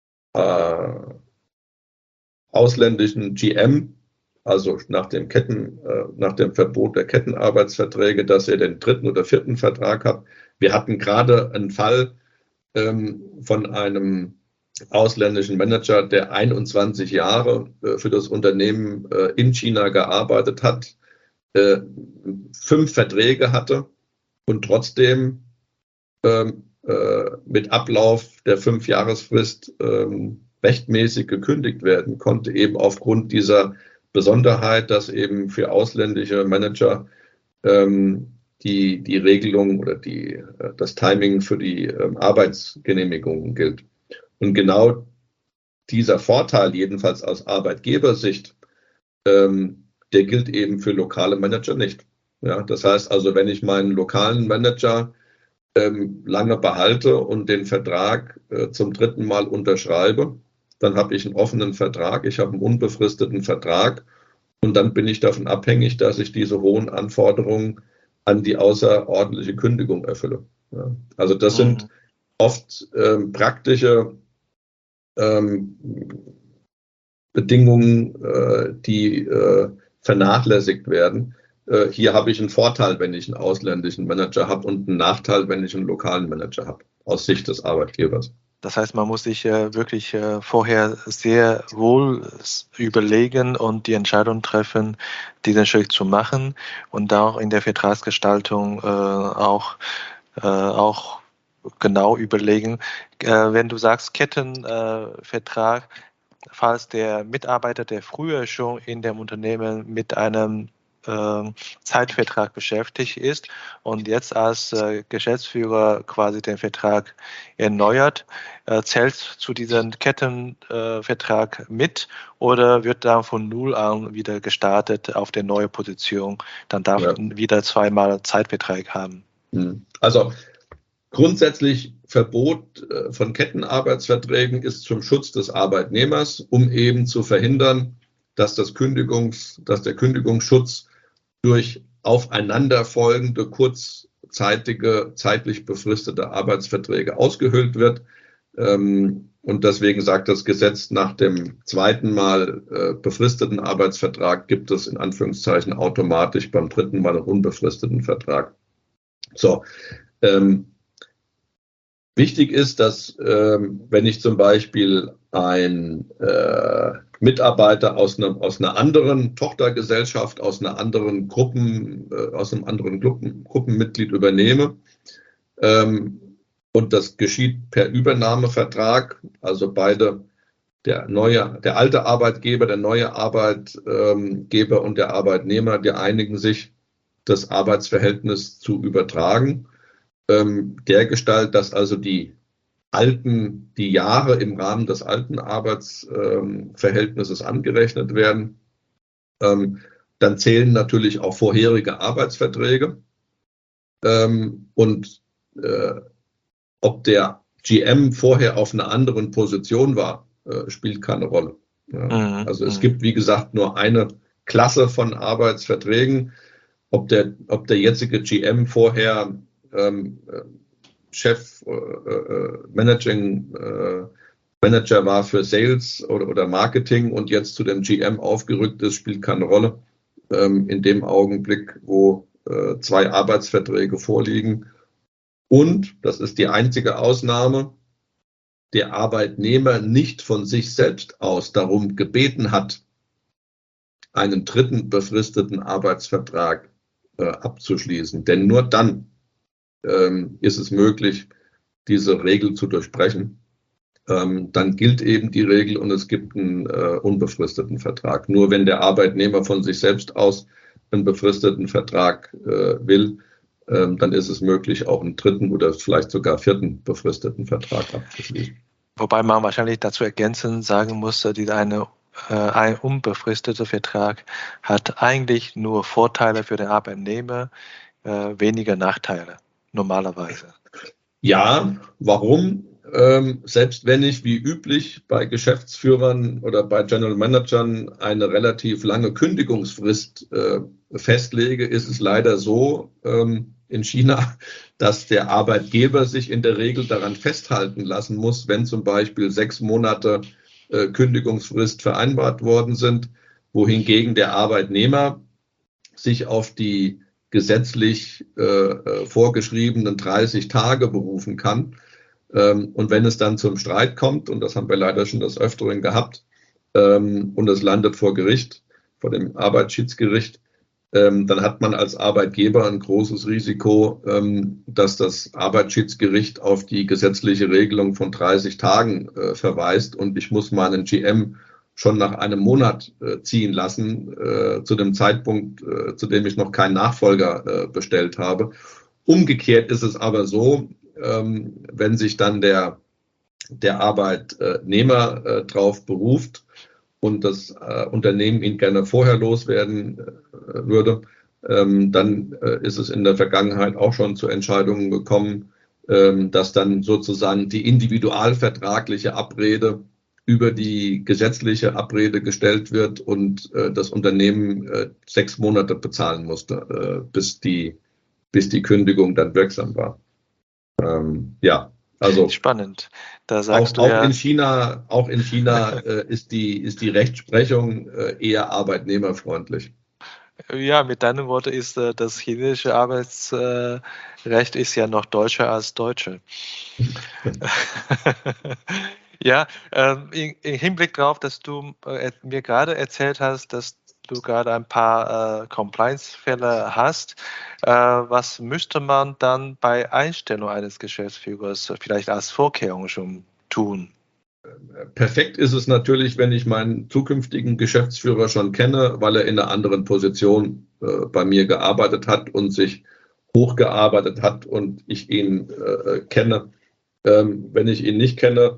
ausländischen GM, also nach dem Verbot der Kettenarbeitsverträge, dass er den 3. oder 4. Vertrag hat. Wir hatten gerade einen Fall von einem ausländischen Manager, der 21 Jahre für das Unternehmen in China gearbeitet hat, 5 Verträge hatte und trotzdem mit Ablauf der 5-Jahresfrist rechtmäßig gekündigt werden konnte, eben aufgrund dieser Besonderheit, dass eben für ausländische Manager die Regelung oder das Timing für die Arbeitsgenehmigungen gilt. Und genau dieser Vorteil, jedenfalls aus Arbeitgebersicht, der gilt eben für lokale Manager nicht. Ja, das heißt also, wenn ich meinen lokalen Manager lange behalte und den Vertrag zum 3. Mal unterschreibe, dann habe ich einen offenen Vertrag, ich habe einen unbefristeten Vertrag und dann bin ich davon abhängig, dass ich diese hohen Anforderungen an die außerordentliche Kündigung erfülle. Ja, also das sind oft praktische Bedingungen, die vernachlässigt werden. Hier habe ich einen Vorteil, wenn ich einen ausländischen Manager habe und einen Nachteil, wenn ich einen lokalen Manager habe, aus Sicht des Arbeitgebers. Das heißt, man muss sich wirklich vorher sehr wohl überlegen und die Entscheidung treffen, diesen Schritt zu machen und auch in der Vertragsgestaltung auch genau überlegen. Wenn du sagst Kettenvertrag, falls der Mitarbeiter, der früher schon in dem Unternehmen mit einem Zeitvertrag beschäftigt ist und jetzt als Geschäftsführer quasi den Vertrag erneuert, zählt zu diesem Kettenvertrag mit oder wird dann von Null an wieder gestartet auf der neue Position? Dann darf man wieder 2-mal Zeitvertrag haben. Also grundsätzlich Verbot von Kettenarbeitsverträgen ist zum Schutz des Arbeitnehmers, um eben zu verhindern, dass der Kündigungsschutz durch aufeinanderfolgende, kurzzeitige, zeitlich befristete Arbeitsverträge ausgehöhlt wird. Und deswegen sagt das Gesetz, nach dem 2. Mal befristeten Arbeitsvertrag gibt es in Anführungszeichen automatisch beim 3. Mal einen unbefristeten Vertrag. So, wichtig ist, dass wenn ich zum Beispiel ein Mitarbeiter aus einer anderen Tochtergesellschaft, aus einem anderen Gruppenmitglied übernehme, und das geschieht per Übernahmevertrag, also beide, der alte Arbeitgeber, der neue Arbeitgeber und der Arbeitnehmer, die einigen sich, das Arbeitsverhältnis zu übertragen, dergestalt, dass also die Jahre im Rahmen des alten Arbeitsverhältnisses angerechnet werden. Dann zählen natürlich auch vorherige Arbeitsverträge. Und ob der GM vorher auf einer anderen Position war, spielt keine Rolle. Ja. Also es gibt, wie gesagt, nur eine Klasse von Arbeitsverträgen. Ob der jetzige GM vorher Chef, Manager war für Sales oder Marketing und jetzt zu dem GM aufgerückt ist, spielt keine Rolle. In dem Augenblick, wo 2 Arbeitsverträge vorliegen. Und, das ist die einzige Ausnahme, der Arbeitnehmer nicht von sich selbst aus darum gebeten hat, einen 3. befristeten Arbeitsvertrag abzuschließen. Denn nur dann ist es möglich, diese Regel zu durchbrechen. dann gilt eben die Regel und es gibt einen unbefristeten Vertrag. Nur wenn der Arbeitnehmer von sich selbst aus einen befristeten Vertrag will, dann ist es möglich, auch einen dritten oder vielleicht sogar vierten befristeten Vertrag abzuschließen. Wobei man wahrscheinlich dazu ergänzend sagen muss, ein unbefristeter Vertrag hat eigentlich nur Vorteile für den Arbeitnehmer, weniger Nachteile normalerweise. Ja, warum? Selbst wenn ich wie üblich bei Geschäftsführern oder bei General Managern eine relativ lange Kündigungsfrist festlege, ist es leider so in China, dass der Arbeitgeber sich in der Regel daran festhalten lassen muss, wenn zum Beispiel 6 Monate Kündigungsfrist vereinbart worden sind, wohingegen der Arbeitnehmer sich auf die gesetzlich vorgeschriebenen 30 Tage berufen kann. Und wenn es dann zum Streit kommt, und das haben wir leider schon des Öfteren gehabt, und es landet vor Gericht, vor dem Arbeitsschiedsgericht, dann hat man als Arbeitgeber ein großes Risiko, dass das Arbeitsschiedsgericht auf die gesetzliche Regelung von 30 Tagen verweist und ich muss meinen GM schon nach einem Monat ziehen lassen, zu dem Zeitpunkt, zu dem ich noch keinen Nachfolger bestellt habe. Umgekehrt ist es aber so, wenn sich dann der Arbeitnehmer darauf beruft und das Unternehmen ihn gerne vorher loswerden würde, dann ist es in der Vergangenheit auch schon zu Entscheidungen gekommen, dass dann sozusagen die individualvertragliche Abrede über die gesetzliche Abrede gestellt wird und das Unternehmen 6 Monate bezahlen musste, bis die Kündigung dann wirksam war. Ja, also spannend. Da sagst auch, du ja, in China ist die Rechtsprechung eher arbeitnehmerfreundlich. ja, mit deinen Worten ist das chinesische Arbeitsrecht ist ja noch deutscher als deutsche. Ja, im Hinblick darauf, dass du mir gerade erzählt hast, dass du gerade ein paar Compliance-Fälle hast, was müsste man dann bei Einstellung eines Geschäftsführers vielleicht als Vorkehrung schon tun? Perfekt ist es natürlich, wenn ich meinen zukünftigen Geschäftsführer schon kenne, weil er in einer anderen Position bei mir gearbeitet hat und sich hochgearbeitet hat und ich ihn kenne. Wenn ich ihn nicht kenne,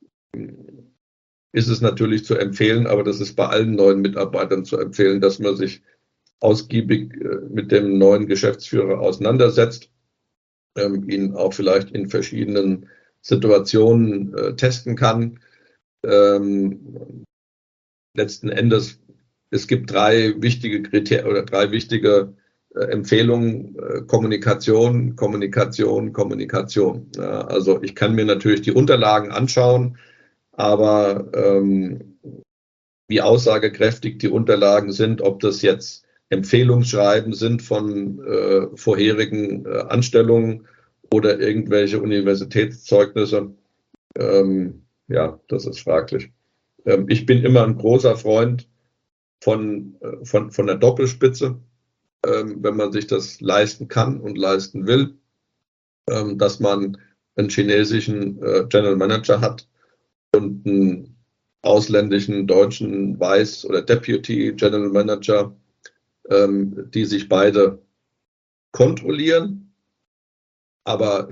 ist es natürlich zu empfehlen, aber das ist bei allen neuen Mitarbeitern zu empfehlen, dass man sich ausgiebig mit dem neuen Geschäftsführer auseinandersetzt, ihn auch vielleicht in verschiedenen Situationen testen kann. Letzten Endes, es gibt 3 wichtige Kriterien oder 3 wichtige Empfehlungen: Kommunikation, Kommunikation, Kommunikation. Ja, also ich kann mir natürlich die Unterlagen anschauen, aber wie aussagekräftig die Unterlagen sind, ob das jetzt Empfehlungsschreiben sind von vorherigen Anstellungen oder irgendwelche Universitätszeugnisse, ja, das ist fraglich. Ich bin immer ein großer Freund von der Doppelspitze, wenn man sich das leisten kann und leisten will, dass man einen chinesischen General Manager hat und einen ausländischen deutschen Vice oder Deputy General Manager, die sich beide kontrollieren. Aber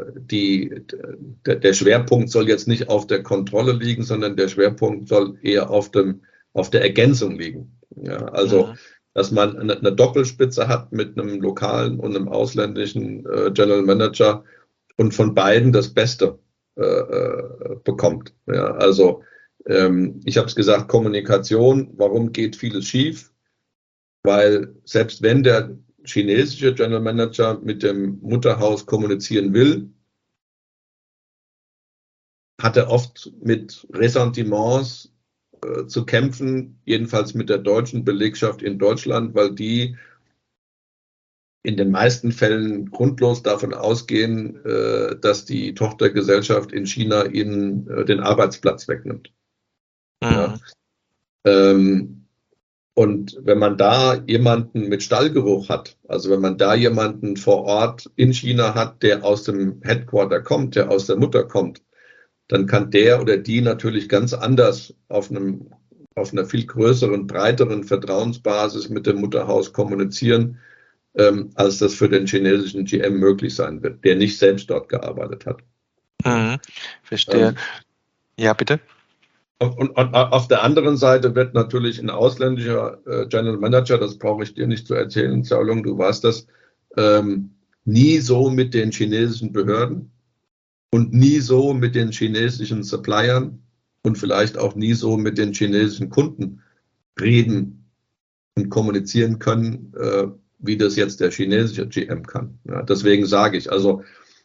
der Schwerpunkt soll jetzt nicht auf der Kontrolle liegen, sondern der Schwerpunkt soll eher auf der Ergänzung liegen. Ja, also, dass man eine Doppelspitze hat mit einem lokalen und einem ausländischen General Manager und von beiden das Beste bekommt. Ja, also, ich habe es gesagt, Kommunikation. Warum geht vieles schief? Weil selbst wenn der chinesische General Manager mit dem Mutterhaus kommunizieren will, hat er oft mit Ressentiments zu kämpfen, jedenfalls mit der deutschen Belegschaft in Deutschland, weil die in den meisten Fällen grundlos davon ausgehen, dass die Tochtergesellschaft in China ihnen den Arbeitsplatz wegnimmt. Ja. Und wenn man da jemanden mit Stallgeruch hat, also wenn man da jemanden vor Ort in China hat, der aus dem Headquarter kommt, der aus der Mutter kommt, dann kann der oder die natürlich ganz anders auf einer viel größeren, breiteren Vertrauensbasis mit dem Mutterhaus kommunizieren, als das für den chinesischen GM möglich sein wird, der nicht selbst dort gearbeitet hat. Verstehe. Ja, bitte. Und auf der anderen Seite wird natürlich ein ausländischer General Manager, das brauche ich dir nicht zu erzählen, Xiao Long, du weißt das, nie so mit den chinesischen Behörden und nie so mit den chinesischen Suppliern und vielleicht auch nie so mit den chinesischen Kunden reden und kommunizieren können, wie das jetzt der chinesische GM kann. Ja, deswegen sage ich, also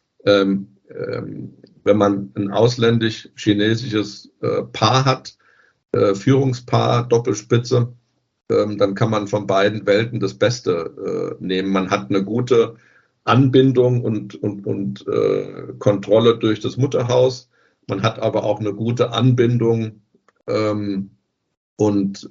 wenn man ein ausländisch-chinesisches Paar hat, Führungspaar, Doppelspitze, dann kann man von beiden Welten das Beste nehmen. Man hat eine gute Anbindung und Kontrolle durch das Mutterhaus. Man hat aber auch eine gute Anbindung und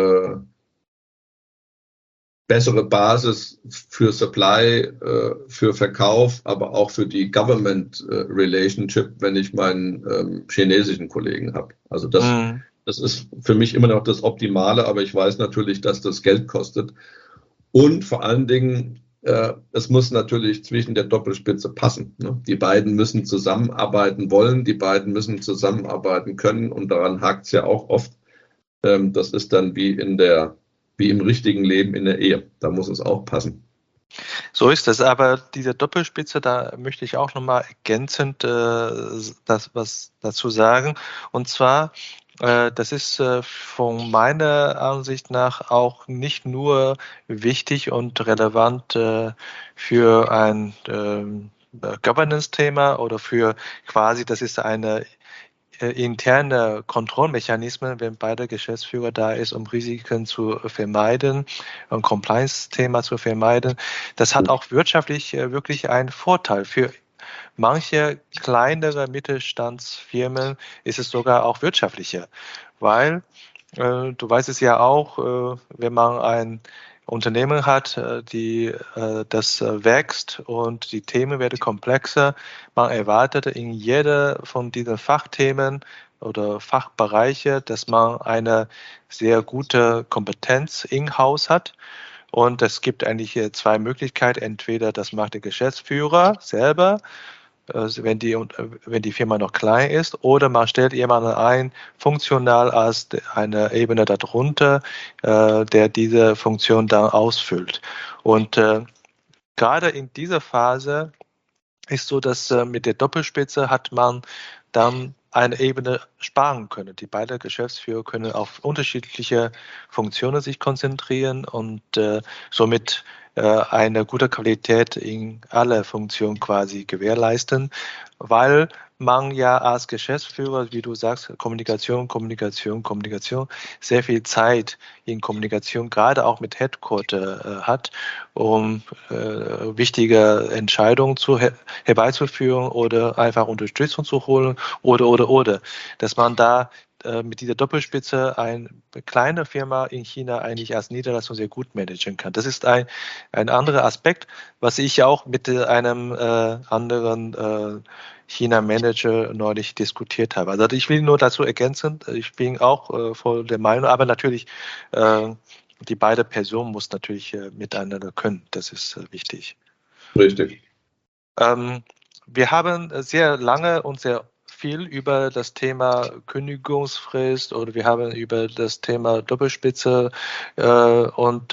bessere Basis für Supply, für Verkauf, aber auch für die Government Relationship, wenn ich meinen chinesischen Kollegen habe. Also das ist für mich immer noch das Optimale, aber ich weiß natürlich, dass das Geld kostet. Und vor allen Dingen, es muss natürlich zwischen der Doppelspitze passen. Ne? Die beiden müssen zusammenarbeiten wollen, die beiden müssen zusammenarbeiten können und daran hakt es ja auch oft. Das ist dann wie im richtigen Leben in der Ehe. Da muss es auch passen. So ist es, aber diese Doppelspitze, da möchte ich auch nochmal ergänzend was dazu sagen. Und zwar, das ist von meiner Ansicht nach auch nicht nur wichtig und relevant für ein Governance-Thema oder für quasi, das ist eine interne Kontrollmechanismen, wenn beide Geschäftsführer da ist, um Risiken zu vermeiden, ein Compliance-Thema zu vermeiden. Das hat auch wirtschaftlich wirklich einen Vorteil. Für manche kleinere Mittelstandsfirmen ist es sogar auch wirtschaftlicher, weil du weißt es ja auch, wenn man ein Unternehmen hat, das wächst und die Themen werden komplexer. Man erwartet in jeder von diesen Fachthemen oder Fachbereiche, dass man eine sehr gute Kompetenz in-house hat. Und es gibt eigentlich zwei Möglichkeiten. Entweder das macht der Geschäftsführer selber, wenn die Firma noch klein ist, oder man stellt jemanden ein, funktional als eine Ebene darunter, der diese Funktion dann ausfüllt. Und gerade in dieser Phase ist so, dass mit der Doppelspitze hat man dann eine Ebene sparen können. Die beiden Geschäftsführer können auf unterschiedliche Funktionen sich konzentrieren und somit eine gute Qualität in alle Funktionen quasi gewährleisten, weil man ja als Geschäftsführer, wie du sagst, Kommunikation, sehr viel Zeit in Kommunikation, gerade auch mit Headquarter hat, um wichtige Entscheidungen herbeizuführen oder einfach Unterstützung zu holen oder. Dass man da mit dieser Doppelspitze eine kleine Firma in China eigentlich als Niederlassung sehr gut managen kann. Das ist ein anderer Aspekt, was ich auch mit einem anderen China-Manager neulich diskutiert habe. Also ich will nur dazu ergänzen, ich bin auch voll der Meinung, aber natürlich die beiden Personen muss natürlich miteinander können. Das ist wichtig. Richtig. Wir haben sehr lange und sehr viel über das Thema Kündigungsfrist oder wir haben über das Thema Doppelspitze und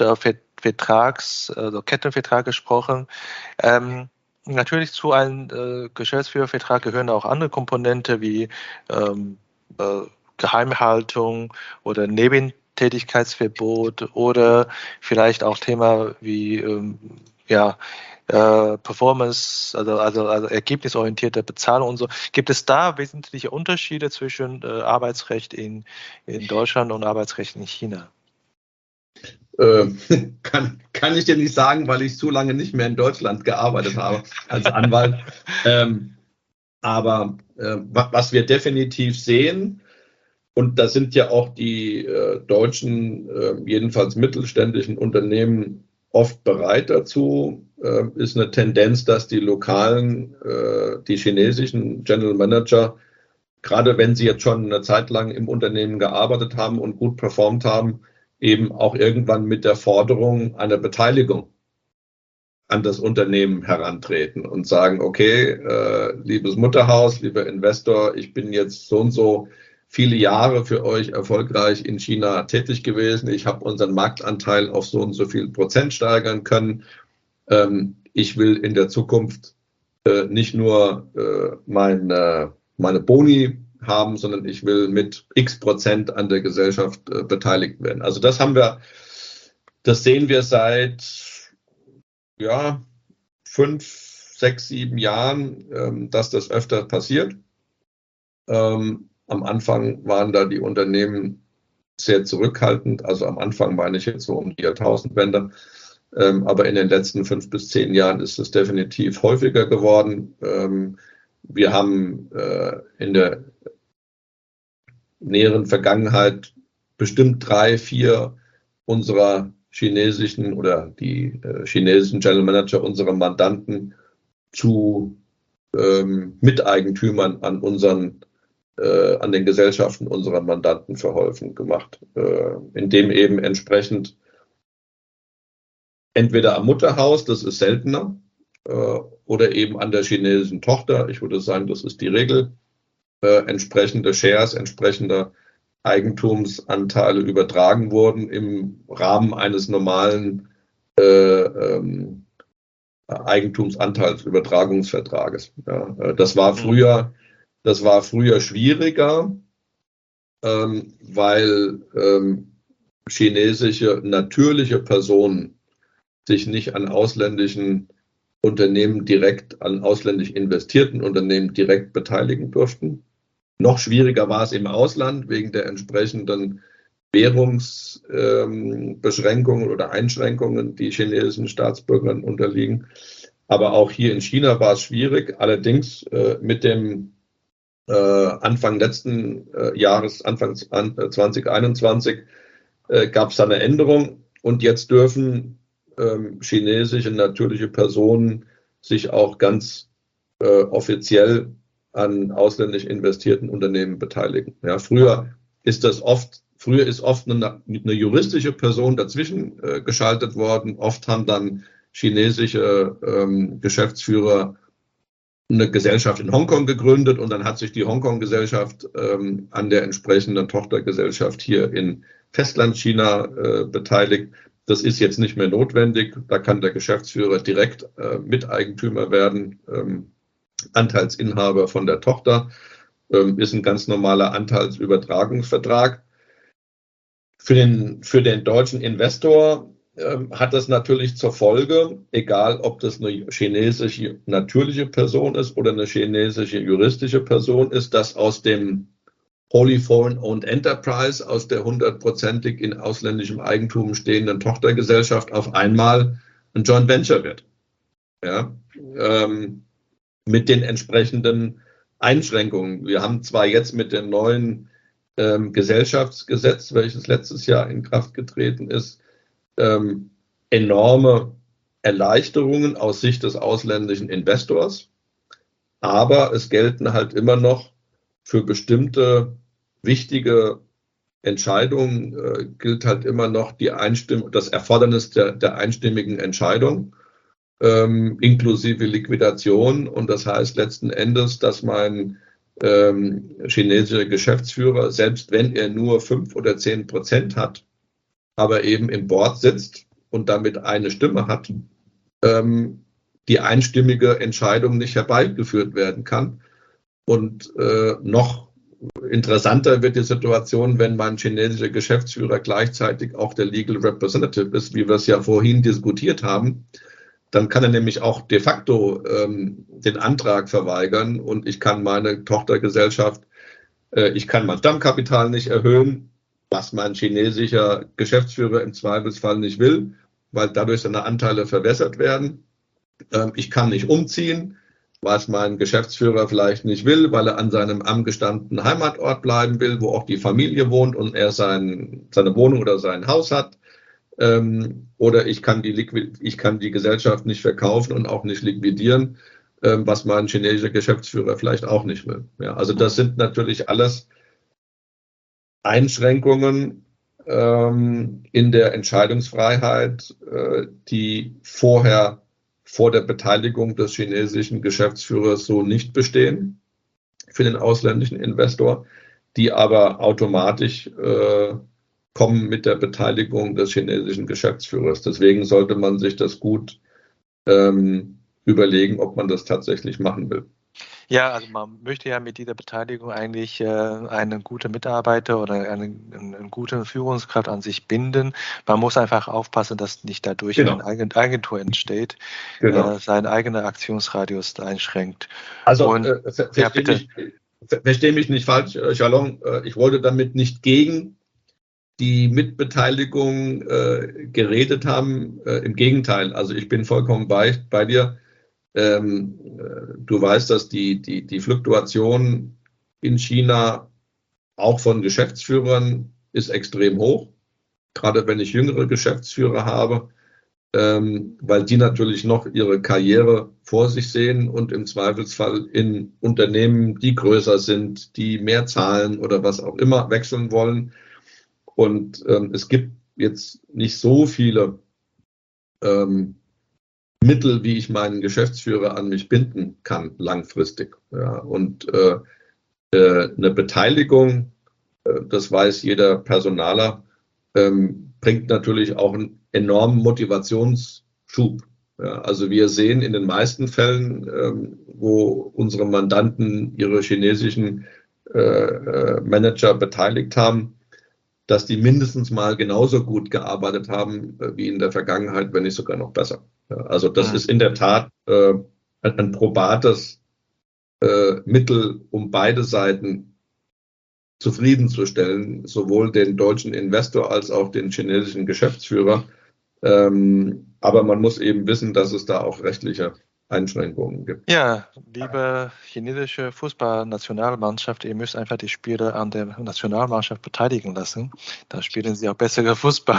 Kettenvertrag gesprochen. Natürlich zu einem Geschäftsführervertrag gehören auch andere Komponenten wie Geheimhaltung oder Nebentätigkeitsverbot oder vielleicht auch Thema wie Performance, also ergebnisorientierte Bezahlung und so. Gibt es da wesentliche Unterschiede zwischen Arbeitsrecht in Deutschland und Arbeitsrecht in China? Kann ich dir nicht sagen, weil ich zu lange nicht mehr in Deutschland gearbeitet habe als Anwalt. Aber was wir definitiv sehen, und da sind ja auch die deutschen, jedenfalls mittelständischen Unternehmen oft bereit dazu, ist eine Tendenz, dass die lokalen, die chinesischen General Manager gerade wenn sie jetzt schon eine Zeit lang im Unternehmen gearbeitet haben und gut performt haben, eben auch irgendwann mit der Forderung einer Beteiligung an das Unternehmen herantreten und sagen, okay, liebes Mutterhaus, lieber Investor, ich bin jetzt so und so viele Jahre für euch erfolgreich in China tätig gewesen. Ich habe unseren Marktanteil auf so und so viel Prozent steigern können. Ich will in der Zukunft nicht nur meine Boni haben, sondern ich will mit x% an der Gesellschaft beteiligt werden. Also das sehen wir seit 5, 6, 7 Jahren, dass das öfter passiert. Am Anfang waren da die Unternehmen sehr zurückhaltend. Also am Anfang meine ich jetzt so um die Jahrtausendwende. Aber in den letzten 5 bis 10 Jahren ist es definitiv häufiger geworden. Wir haben in der näheren Vergangenheit bestimmt 3, 4 unserer chinesischen oder die chinesischen General Manager unserer Mandanten zu Miteigentümern an den Gesellschaften unserer Mandanten verholfen gemacht, indem eben entsprechend entweder am Mutterhaus, das ist seltener, oder eben an der chinesischen Tochter, ich würde sagen, das ist die Regel, entsprechende Shares, entsprechende Eigentumsanteile übertragen wurden im Rahmen eines normalen Eigentumsanteilsübertragungsvertrages. Ja, das war früher schwieriger, weil chinesische natürliche Personen sich nicht an ausländischen Unternehmen an ausländisch investierten Unternehmen direkt beteiligen durften. Noch schwieriger war es im Ausland wegen der entsprechenden Währungsbeschränkungen oder Einschränkungen, die chinesischen Staatsbürgern unterliegen. Aber auch hier in China war es schwierig. Allerdings mit dem Anfang letzten Jahres, Anfang 2021, gab es eine Änderung und jetzt dürfen chinesische natürliche Personen sich auch ganz offiziell an ausländisch investierten Unternehmen beteiligen. Ja, früher ist oft eine juristische Person dazwischen geschaltet worden. Oft haben dann chinesische Geschäftsführer eine Gesellschaft in Hongkong gegründet und dann hat sich die Hongkong-Gesellschaft an der entsprechenden Tochtergesellschaft hier in Festlandchina beteiligt. Das ist jetzt nicht mehr notwendig. Da kann der Geschäftsführer direkt Miteigentümer werden, Anteilsinhaber von der Tochter. Ist ein ganz normaler Anteilsübertragungsvertrag. Für den deutschen Investor hat das natürlich zur Folge, egal ob das eine chinesische natürliche Person ist oder eine chinesische juristische Person ist, dass aus dem Wholly Foreign Owned Enterprise, aus der 100%ig in ausländischem Eigentum stehenden Tochtergesellschaft auf einmal ein Joint Venture wird. Ja, mit den entsprechenden Einschränkungen. Wir haben zwar jetzt mit dem neuen Gesellschaftsgesetz, welches letztes Jahr in Kraft getreten ist, enorme Erleichterungen aus Sicht des ausländischen Investors, aber es gelten halt immer noch für bestimmte wichtige Entscheidungen gilt halt immer noch das Erfordernis der einstimmigen Entscheidung, inklusive Liquidation. Und das heißt letzten Endes, dass mein chinesischer Geschäftsführer, selbst wenn er nur 5 oder 10% hat, aber eben im Board sitzt und damit eine Stimme hat, die einstimmige Entscheidung nicht herbeigeführt werden kann. Und noch interessanter wird die Situation, wenn mein chinesischer Geschäftsführer gleichzeitig auch der Legal Representative ist, wie wir es ja vorhin diskutiert haben. Dann kann er nämlich auch de facto den Antrag verweigern und ich kann meine Tochtergesellschaft, ich kann mein Stammkapital nicht erhöhen, was mein chinesischer Geschäftsführer im Zweifelsfall nicht will, weil dadurch seine Anteile verwässert werden. Ich kann nicht umziehen, was mein Geschäftsführer vielleicht nicht will, weil er an seinem angestammten Heimatort bleiben will, wo auch die Familie wohnt und er seine Wohnung oder sein Haus hat. Oder ich kann die Gesellschaft nicht verkaufen und auch nicht liquidieren, was mein chinesischer Geschäftsführer vielleicht auch nicht will. Ja, also das sind natürlich alles Einschränkungen in der Entscheidungsfreiheit, die vor der Beteiligung des chinesischen Geschäftsführers so nicht bestehen für den ausländischen Investor, die aber automatisch kommen mit der Beteiligung des chinesischen Geschäftsführers. Deswegen sollte man sich das gut überlegen, ob man das tatsächlich machen will. Ja, also man möchte ja mit dieser Beteiligung eigentlich einen guten Mitarbeiter oder eine gute Führungskraft an sich binden. Man muss einfach aufpassen, dass nicht dadurch eine Agentur entsteht, seinen eigenen Aktionsradius einschränkt. Also verstehe mich nicht falsch, Jalong. Ich wollte damit nicht gegen die Mitbeteiligung geredet haben. Im Gegenteil, also ich bin vollkommen bei dir. Du weißt, dass die Fluktuation in China auch von Geschäftsführern ist extrem hoch, gerade wenn ich jüngere Geschäftsführer habe, weil die natürlich noch ihre Karriere vor sich sehen und im Zweifelsfall in Unternehmen, die größer sind, die mehr zahlen oder was auch immer, wechseln wollen. Und es gibt jetzt nicht so viele Mittel, wie ich meinen Geschäftsführer an mich binden kann, langfristig. Ja, und eine Beteiligung, das weiß jeder Personaler, bringt natürlich auch einen enormen Motivationsschub. Ja, also wir sehen in den meisten Fällen, wo unsere Mandanten ihre chinesischen Manager beteiligt haben, dass die mindestens mal genauso gut gearbeitet haben wie in der Vergangenheit, wenn nicht sogar noch besser. Also das ist in der Tat ein probates Mittel, um beide Seiten zufriedenzustellen, sowohl den deutschen Investor als auch den chinesischen Geschäftsführer. Aber man muss eben wissen, dass es da auch rechtliche Einschränkungen gibt. Ja, liebe chinesische Fußballnationalmannschaft, ihr müsst einfach die Spieler an der Nationalmannschaft beteiligen lassen. Da spielen sie auch bessere Fußball.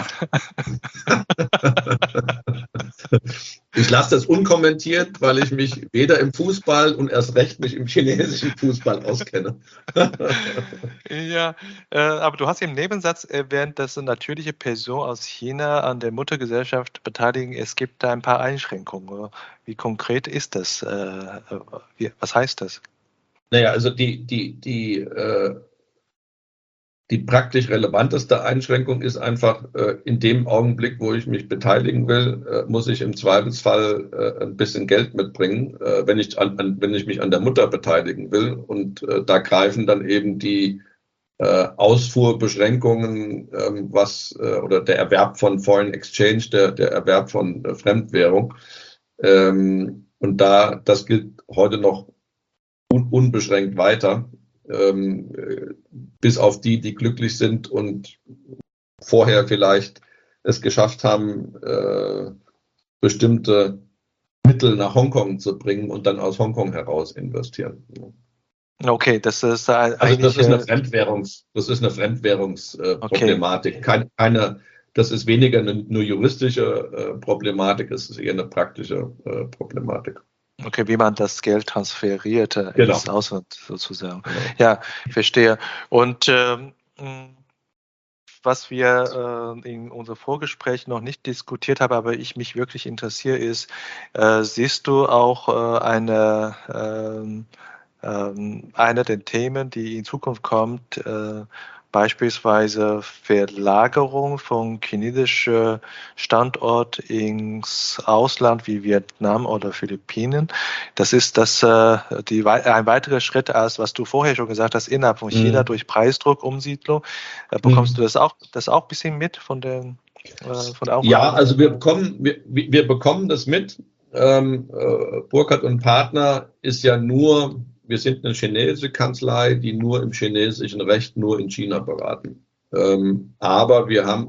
Ich lasse das unkommentiert, weil ich mich weder im Fußball und erst recht nicht im chinesischen Fußball auskenne. Ja, aber du hast im Nebensatz erwähnt, dass natürliche Personen aus China an der Muttergesellschaft beteiligen. Es gibt da ein paar Einschränkungen. Wie konkret ist das? Was heißt das? Naja, also die praktisch relevanteste Einschränkung ist einfach, in dem Augenblick, wo ich mich beteiligen will, muss ich im Zweifelsfall ein bisschen Geld mitbringen, wenn ich mich an der Mutter beteiligen will. Und da greifen dann eben die Ausfuhrbeschränkungen, oder der Erwerb von Foreign Exchange, der Erwerb von Fremdwährung. Und das gilt heute noch unbeschränkt weiter. Bis auf die glücklich sind und vorher vielleicht es geschafft haben, bestimmte Mittel nach Hongkong zu bringen und dann aus Hongkong heraus investieren. Okay, das ist das ist eine Fremdwährungsproblematik. Okay. Das ist weniger eine juristische Problematik, es ist eher eine praktische Problematik. Okay, wie man das Geld transferiert ins Ausland sozusagen. Genau. Ja, verstehe. Und was wir in unserem Vorgespräch noch nicht diskutiert haben, aber ich mich wirklich interessiere, ist, siehst du auch einer der Themen, die in Zukunft kommt, beispielsweise Verlagerung von chinesischen Standort ins Ausland wie Vietnam oder Philippinen. Das ist ein weiterer Schritt, als was du vorher schon gesagt hast, innerhalb von China durch Preisdruck, Umsiedlung. Bekommst du das auch ein bisschen mit von der Aufgabe? Ja, also wir bekommen das mit. Burkhardt und Partner ist ja wir sind eine chinesische Kanzlei, die nur im chinesischen Recht nur in China beraten. Aber wir haben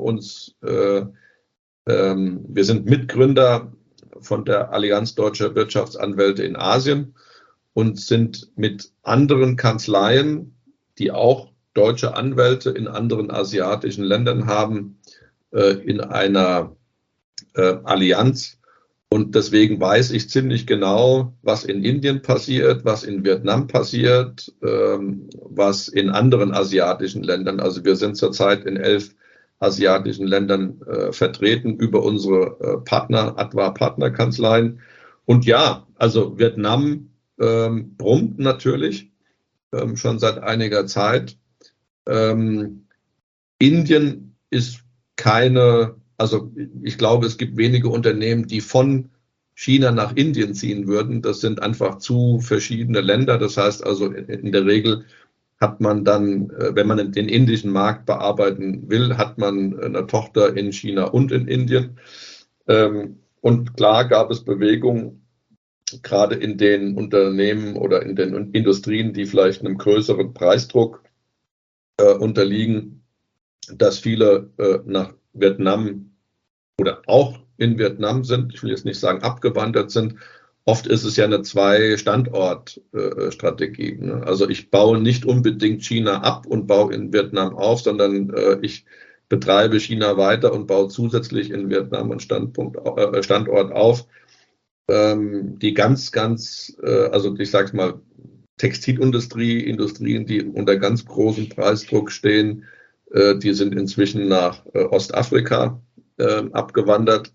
wir sind Mitgründer von der Allianz Deutscher Wirtschaftsanwälte in Asien und sind mit anderen Kanzleien, die auch deutsche Anwälte in anderen asiatischen Ländern haben, in einer Allianz, Und deswegen weiß ich ziemlich genau, was in Indien passiert, was in Vietnam passiert, was in anderen asiatischen Ländern. Also wir sind zurzeit in 11 asiatischen Ländern vertreten über unsere Partnerkanzleien. Und ja, also Vietnam brummt natürlich schon seit einiger Zeit. Indien ist also ich glaube, es gibt wenige Unternehmen, die von China nach Indien ziehen würden. Das sind einfach zu verschiedene Länder. Das heißt also, in der Regel hat man dann, wenn man den indischen Markt bearbeiten will, hat man eine Tochter in China und in Indien. Und klar gab es Bewegungen, gerade in den Unternehmen oder in den Industrien, die vielleicht einem größeren Preisdruck unterliegen, dass viele nach Vietnam oder auch in Vietnam sind, ich will jetzt nicht sagen abgewandert sind. Oft ist es ja eine Zwei-Standort-Strategie. Also ich baue nicht unbedingt China ab und baue in Vietnam auf, sondern ich betreibe China weiter und baue zusätzlich in Vietnam einen Standort auf. Die also ich sage es mal, Textilindustrie, Industrien, die unter ganz großem Preisdruck stehen, die sind inzwischen nach Ostafrika abgewandert.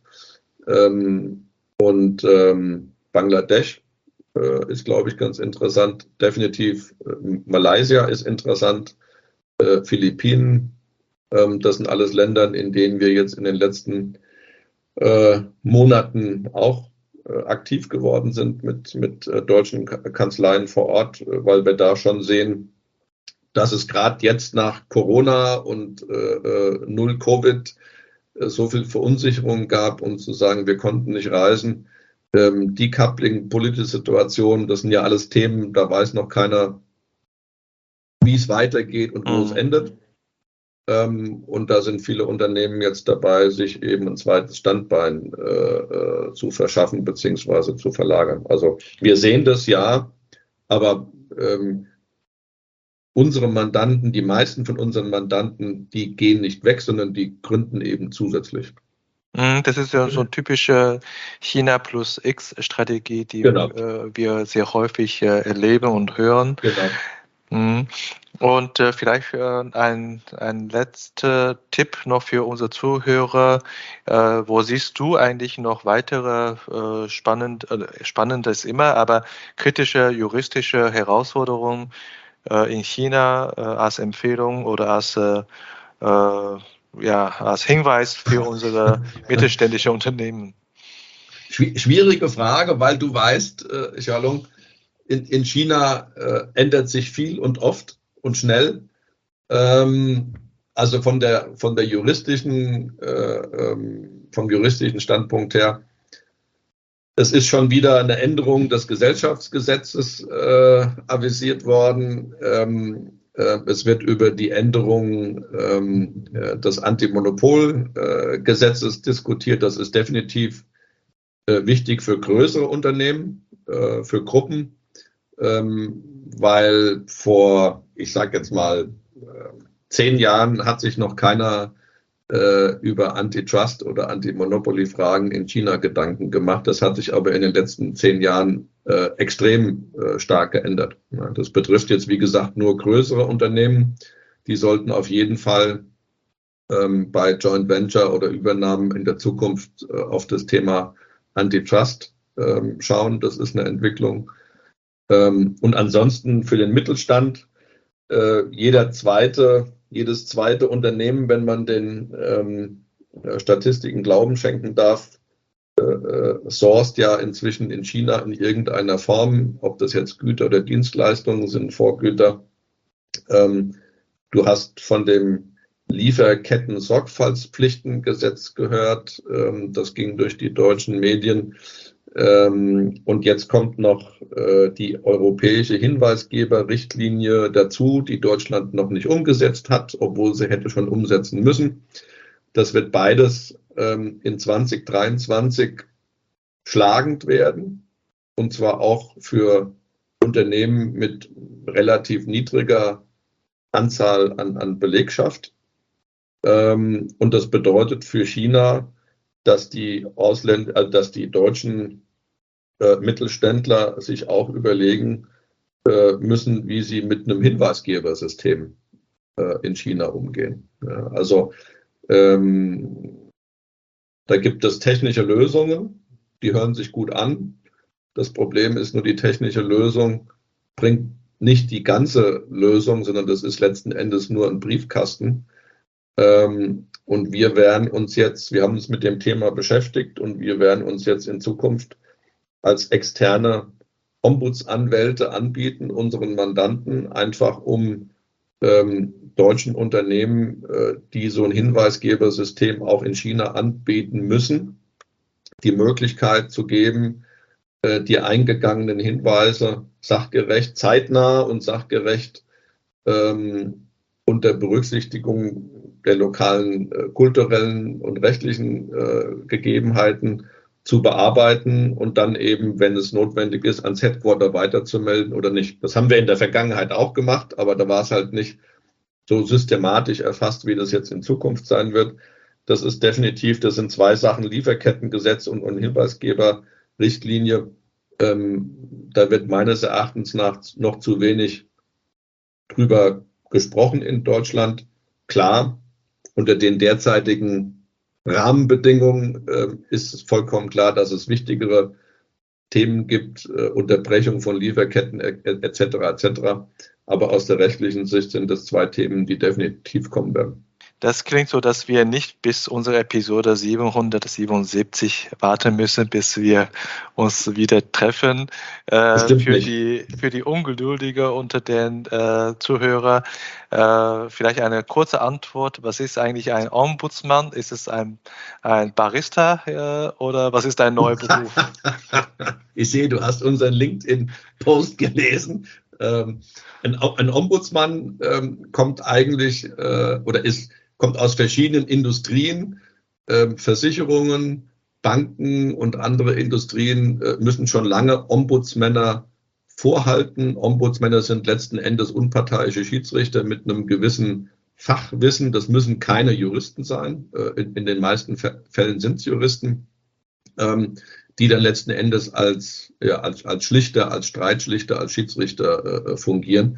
Und Bangladesch ist, glaube ich, ganz interessant. Definitiv Malaysia ist interessant. Philippinen, das sind alles Länder, in denen wir jetzt in den letzten Monaten auch aktiv geworden sind mit deutschen Kanzleien vor Ort, weil wir da schon sehen, dass es gerade jetzt nach Corona und null Covid so viel Verunsicherung gab, um zu sagen, wir konnten nicht reisen. Decoupling, politische Situation, das sind ja alles Themen, da weiß noch keiner, wie es weitergeht und wo es endet. Und da sind viele Unternehmen jetzt dabei, sich eben ein zweites Standbein zu verschaffen bzw. zu verlagern. Also wir sehen das ja, aber unsere Mandanten, die meisten von unseren Mandanten, die gehen nicht weg, sondern die gründen eben zusätzlich. Das ist ja so eine typische China plus X-Strategie, die wir sehr häufig erleben und hören. Genau. Und vielleicht ein letzter Tipp noch für unsere Zuhörer. Wo siehst du eigentlich noch weitere spannendes immer, aber kritische juristische Herausforderungen in China als Empfehlung oder als Hinweis für unsere mittelständische Unternehmen? Schwierige Frage, weil du weißt, Xiaolong, in China ändert sich viel und oft und schnell. Also vom juristischen Standpunkt her, es ist schon wieder eine Änderung des Gesellschaftsgesetzes avisiert worden. Es wird über die Änderung des Antimonopolgesetzes diskutiert. Das ist definitiv wichtig für größere Unternehmen, für Gruppen, weil ich sage jetzt mal, 10 Jahren hat sich noch keiner über Antitrust oder Antimonopoly-Fragen in China Gedanken gemacht. Das hat sich aber in den letzten 10 Jahren extrem stark geändert. Ja, das betrifft jetzt, wie gesagt, nur größere Unternehmen. Die sollten auf jeden Fall bei Joint Venture oder Übernahmen in der Zukunft auf das Thema Antitrust schauen. Das ist eine Entwicklung. Und ansonsten für den Mittelstand, jedes zweite Unternehmen, wenn man den Statistiken Glauben schenken darf, sourced ja inzwischen in China in irgendeiner Form, ob das jetzt Güter oder Dienstleistungen sind, Vorgüter. Du hast von dem Lieferketten-Sorgfaltspflichtengesetz gehört. Das ging durch die deutschen Medien. Und jetzt kommt noch die europäische Hinweisgeberrichtlinie dazu, die Deutschland noch nicht umgesetzt hat, obwohl sie hätte schon umsetzen müssen. Das wird beides in 2023 schlagend werden, und zwar auch für Unternehmen mit relativ niedriger Anzahl an Belegschaft. Und das bedeutet für China, dass die deutschen Mittelständler sich auch überlegen müssen, wie sie mit einem Hinweisgebersystem in China umgehen. Ja, also da gibt es technische Lösungen, die hören sich gut an. Das Problem ist nur, die technische Lösung bringt nicht die ganze Lösung, sondern das ist letzten Endes nur ein Briefkasten. Und wir haben uns mit dem Thema beschäftigt und wir werden uns jetzt in Zukunft als externe Ombudsanwälte anbieten, unseren Mandanten, einfach um deutschen Unternehmen, die so ein Hinweisgebersystem auch in China anbieten müssen, die Möglichkeit zu geben, die eingegangenen Hinweise sachgerecht, zeitnah und sachgerecht unter Berücksichtigung der lokalen kulturellen und rechtlichen Gegebenheiten zu bearbeiten und dann eben, wenn es notwendig ist, ans Headquarter weiterzumelden oder nicht. Das haben wir in der Vergangenheit auch gemacht, aber da war es halt nicht so systematisch erfasst, wie das jetzt in Zukunft sein wird. Das sind zwei Sachen, Lieferkettengesetz und Hinweisgeberrichtlinie. Da wird meines Erachtens nach noch zu wenig drüber gesprochen in Deutschland. Klar, unter den derzeitigen Rahmenbedingungen ist es vollkommen klar, dass es wichtigere Themen gibt, Unterbrechung von Lieferketten etc. etc. Aber aus der rechtlichen Sicht sind das zwei Themen, die definitiv kommen werden. Das klingt so, dass wir nicht bis unsere Episode 777 warten müssen, bis wir uns wieder treffen. Für die Ungeduldige unter den Zuhörern vielleicht eine kurze Antwort. Was ist eigentlich ein Ombudsmann? Ist es ein Barista oder was ist ein neuer Beruf? Ich sehe, du hast unseren LinkedIn-Post gelesen. Ein Ombudsmann kommt eigentlich kommt aus verschiedenen Industrien, Versicherungen, Banken und andere Industrien müssen schon lange Ombudsmänner vorhalten. Ombudsmänner sind letzten Endes unparteiische Schiedsrichter mit einem gewissen Fachwissen. Das müssen keine Juristen sein. In den meisten Fällen sind es Juristen, die dann letzten Endes als Schlichter, als Streitschlichter, als Schiedsrichter fungieren.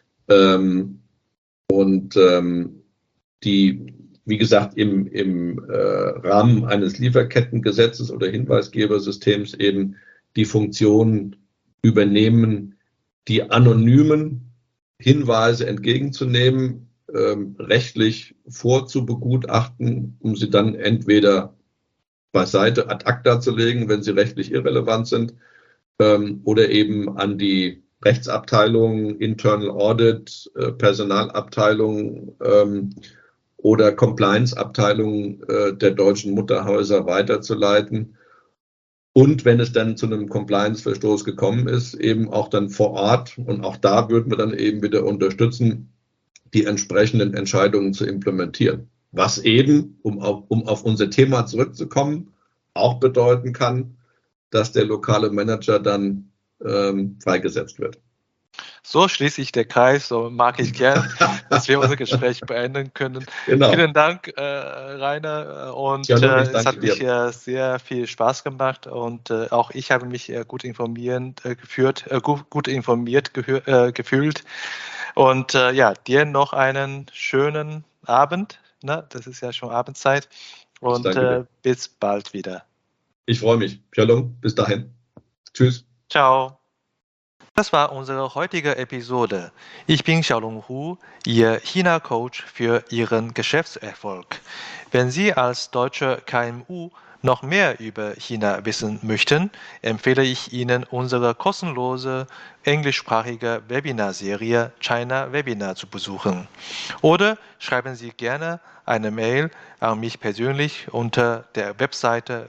Die, wie gesagt, im Rahmen eines Lieferkettengesetzes oder Hinweisgebersystems eben die Funktion übernehmen, die anonymen Hinweise entgegenzunehmen, rechtlich vorzubegutachten, um sie dann entweder beiseite ad acta zu legen, wenn sie rechtlich irrelevant sind, oder eben an die Rechtsabteilung, Internal Audit, Personalabteilung oder Compliance-Abteilung der deutschen Mutterhäuser weiterzuleiten. Und wenn es dann zu einem Compliance-Verstoß gekommen ist, eben auch dann vor Ort, und auch da würden wir dann eben wieder unterstützen, die entsprechenden Entscheidungen zu implementieren. Was eben, um auf unser Thema zurückzukommen, auch bedeuten kann, dass der lokale Manager dann freigesetzt wird. So schließt sich der Kreis, so mag ich gern, dass wir unser Gespräch beenden können. Genau. Vielen Dank, Rainer, und es hat mich sehr viel Spaß gemacht und auch ich habe mich gut informiert gefühlt und dir noch einen schönen Abend, ne? Das ist ja schon Abendzeit und bis bald wieder. Ich freue mich. Shalom, bis dahin. Tschüss. Ciao. Das war unsere heutige Episode. Ich bin Xiaolong Hu, Ihr China-Coach für Ihren Geschäftserfolg. Wenn Sie als deutsche KMU noch mehr über China wissen möchten, empfehle ich Ihnen unsere kostenlose englischsprachige Webinarserie China Webinar zu besuchen. Oder schreiben Sie gerne eine Mail an mich persönlich unter der Webseite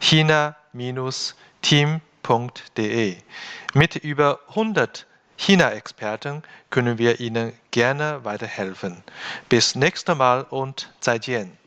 china-team.de. Mit über 100 China-Experten können wir Ihnen gerne weiterhelfen. Bis nächstes Mal und 再见.